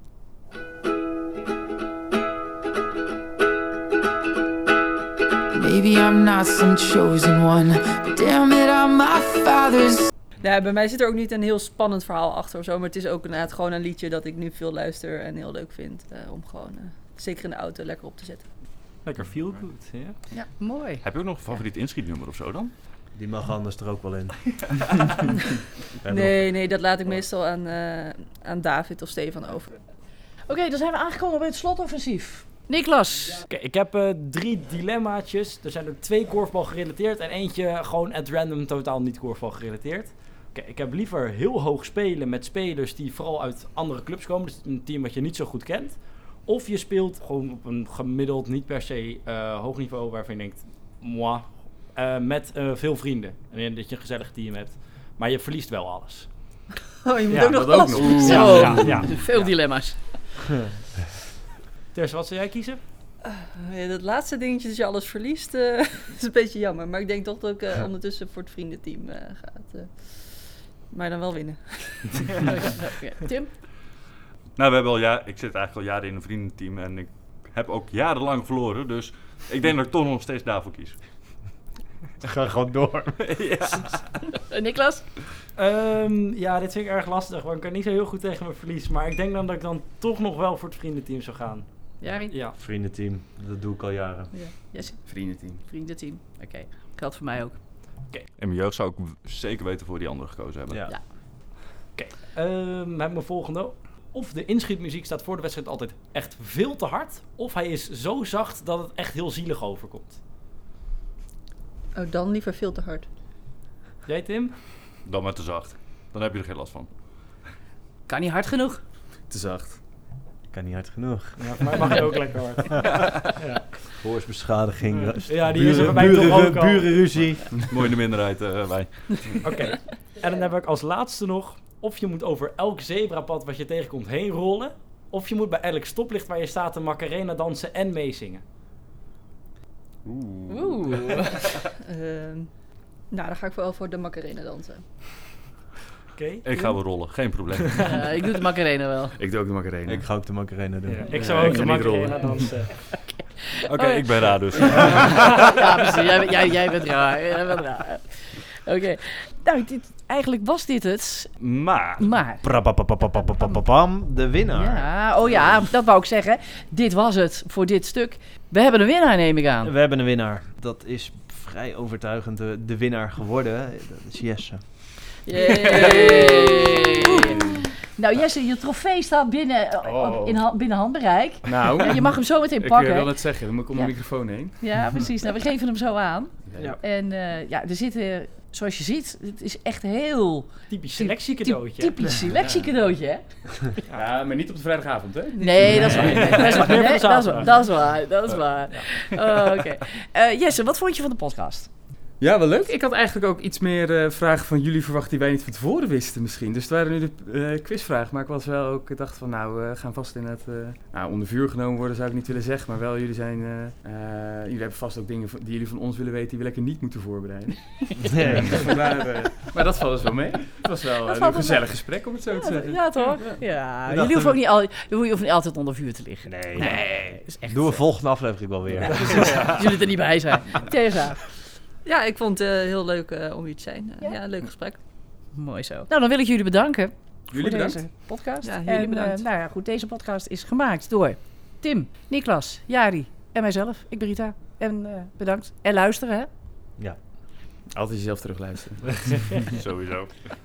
Speaker 8: Maybe I'm not some chosen one, but damn it, I'm my father's.
Speaker 3: Ja, bij mij zit er ook niet een heel spannend verhaal achter of zo. Maar het is ook inderdaad gewoon een liedje dat ik nu veel luister en heel leuk vind. eh, om gewoon, eh, zeker in de auto, lekker op te zetten.
Speaker 6: Lekker feel good, ja.
Speaker 1: Ja, mooi.
Speaker 2: Heb je ook nog een favoriet inschietnummer of zo dan?
Speaker 5: Die mag anders er ook wel in.
Speaker 3: Nee, nee, dat laat ik meestal aan, eh, aan David of Stefan over.
Speaker 1: Oké, dan zijn we aangekomen bij het slotoffensief. Niklas.
Speaker 6: Oké, ik heb eh, drie dilemmaatjes. Er zijn er twee korfbal gerelateerd en eentje gewoon at random totaal niet korfbal gerelateerd. Oké, ik heb liever heel hoog spelen met spelers die vooral uit andere clubs komen. Dus een team wat je niet zo goed kent. Of je speelt gewoon op een gemiddeld, niet per se eh, hoog niveau waarvan je denkt, moi, eh, met eh, veel vrienden. En dat je een gezellig team hebt. Maar je verliest wel alles.
Speaker 3: Oh, je moet
Speaker 6: Ja,
Speaker 3: ook nog
Speaker 4: dat ook
Speaker 3: alles
Speaker 4: nog.
Speaker 3: verliezen.
Speaker 1: Zo.
Speaker 6: Ja, ja.
Speaker 1: Veel dilemma's.
Speaker 6: Ters, wat zou jij kiezen?
Speaker 3: Ja, dat laatste dingetje dat je alles verliest, eh, is een beetje jammer. Maar ik denk toch dat ik eh, ondertussen voor het vriendenteam eh ga. eh. Maar dan wel winnen.
Speaker 1: Oké, Tim?
Speaker 2: Nou, we hebben al ja, ik zit eigenlijk al jaren in een vriendenteam en ik heb ook jarenlang verloren. Dus ik denk dat ik toch nog steeds daarvoor kies.
Speaker 5: Ga gewoon door.
Speaker 2: ja.
Speaker 1: Uh, Niklas?
Speaker 6: Ehm, ja, dit vind ik erg lastig, want ik kan niet zo heel goed tegen mijn verlies. Maar ik denk dan dat ik dan toch nog wel voor het vriendenteam zou gaan.
Speaker 1: Jari?
Speaker 6: Ja.
Speaker 5: Vriendenteam, dat doe ik al jaren.
Speaker 1: Ja. Jesse?
Speaker 4: Vriendenteam.
Speaker 1: Vriendenteam. Oké, geldt voor mij ook.
Speaker 2: In mijn jeugd zou ik w- zeker weten voor die andere gekozen hebben.
Speaker 5: Ja.
Speaker 1: Ja.
Speaker 6: Ehm heb ik mijn volgende. Of de inschietmuziek staat voor de wedstrijd altijd echt veel te hard. Of hij is zo zacht dat het echt heel zielig overkomt.
Speaker 3: Oh, dan liever veel te hard.
Speaker 6: Jij, Tim?
Speaker 2: Dan maar te zacht. Dan heb je er geen last van.
Speaker 1: Kan niet hard genoeg.
Speaker 4: te zacht.
Speaker 5: Kan niet hard genoeg.
Speaker 6: Ja, voor mij mag je ook lekker hard. Ja.
Speaker 5: Gehoorsbeschadiging.
Speaker 6: Ja, die is er bij mij toch ook al.
Speaker 5: Burenruzie.
Speaker 2: Mooi de minderheid, uh, wij.
Speaker 6: Oké. Okay. En dan heb ik als laatste nog... Of je moet over elk zebrapad wat je tegenkomt heen rollen... Of je moet bij elk stoplicht waar je staat de Macarena dansen en meezingen.
Speaker 3: Oeh. Oeh. uh, nou, dan ga ik wel voor de Macarena dansen.
Speaker 2: Oké. Okay. Ik ga wel rollen, geen probleem.
Speaker 1: Uh, ik doe de Macarena wel.
Speaker 4: Ik doe ook de Macarena.
Speaker 5: Ik ga ook de Macarena doen.
Speaker 6: Ja, ik zou ja, ook ik de Macarena dansen.
Speaker 2: Oké, okay, oh, ik ben raar dus.
Speaker 1: Ja, precies. Jij, jij, jij bent raar. Jij bent raar. Oké. Okay. Nou, dit, eigenlijk was dit het.
Speaker 2: Maar.
Speaker 1: Maar.
Speaker 5: De winnaar.
Speaker 1: Ja, oh ja, dat wou ik zeggen. Dit was het voor dit stuk. We hebben een winnaar, neem ik aan.
Speaker 5: We hebben een winnaar. Dat is vrij overtuigend de, de winnaar geworden. Dat is Jesse.
Speaker 1: Nou Jesse, je trofee staat binnen,
Speaker 4: oh.
Speaker 1: in hand, binnen handbereik.
Speaker 4: Nou,
Speaker 1: ja, je mag hem zo meteen pakken.
Speaker 4: Ik wil het zeggen, dan moet ik om
Speaker 1: ja.
Speaker 4: de microfoon heen.
Speaker 1: Ja, precies. Nou, we geven hem zo aan.
Speaker 4: Ja.
Speaker 1: En uh, ja, er zitten, zoals je ziet, het is echt heel...
Speaker 6: Typisch selectiecadeautje.
Speaker 1: Typisch selectiecadeautje, hè?
Speaker 4: Ja, maar niet op de vrijdagavond, hè?
Speaker 1: Nee, dat is waar. Nee, dat is waar. Nee, dat is waar. Dat is waar. Dat is waar. Ja. Uh, Oké. Okay. Uh, Jesse, wat vond je van de podcast?
Speaker 4: Ja, wel leuk. Ik had eigenlijk ook iets meer uh, vragen van jullie verwacht die wij niet van tevoren wisten misschien. Dus het waren nu de uh, quizvragen, maar ik was wel ook, ik dacht van nou, we uh, gaan vast in het, uh, nou, onder vuur genomen worden zou ik niet willen zeggen. Maar wel, jullie zijn, uh, uh, jullie hebben vast ook dingen die jullie van ons willen weten die we lekker niet moeten voorbereiden. Nee. Vandaar, uh, maar dat valt dus wel mee. Het was wel uh, een gezellig wel... gesprek om het zo
Speaker 1: ja,
Speaker 4: te zeggen.
Speaker 1: Ja, toch? Ja. ja. Jullie hoeven ook niet, al, jullie hoeven niet altijd onder vuur te liggen.
Speaker 5: Nee.
Speaker 1: Nee. Is echt
Speaker 5: Doe een volgende aflevering wel weer.
Speaker 1: Ja, ja. Jullie er niet bij zijn. Teresa.
Speaker 3: Ja, ik vond het uh, heel leuk uh, om hier te zijn. Uh, ja. ja, een leuk gesprek.
Speaker 1: Mooi zo. Nou, dan wil ik jullie bedanken.
Speaker 4: Jullie
Speaker 1: voor
Speaker 4: bedankt.
Speaker 1: Deze podcast.
Speaker 3: Ja, jullie
Speaker 1: en,
Speaker 3: bedankt.
Speaker 1: Uh, nou ja, goed, deze podcast is gemaakt door Tim, Niklas, Jari en mijzelf. Ik ben Rita. En uh, bedankt. En luisteren, hè?
Speaker 5: Ja.
Speaker 4: Altijd jezelf terugluisteren.
Speaker 2: Sowieso.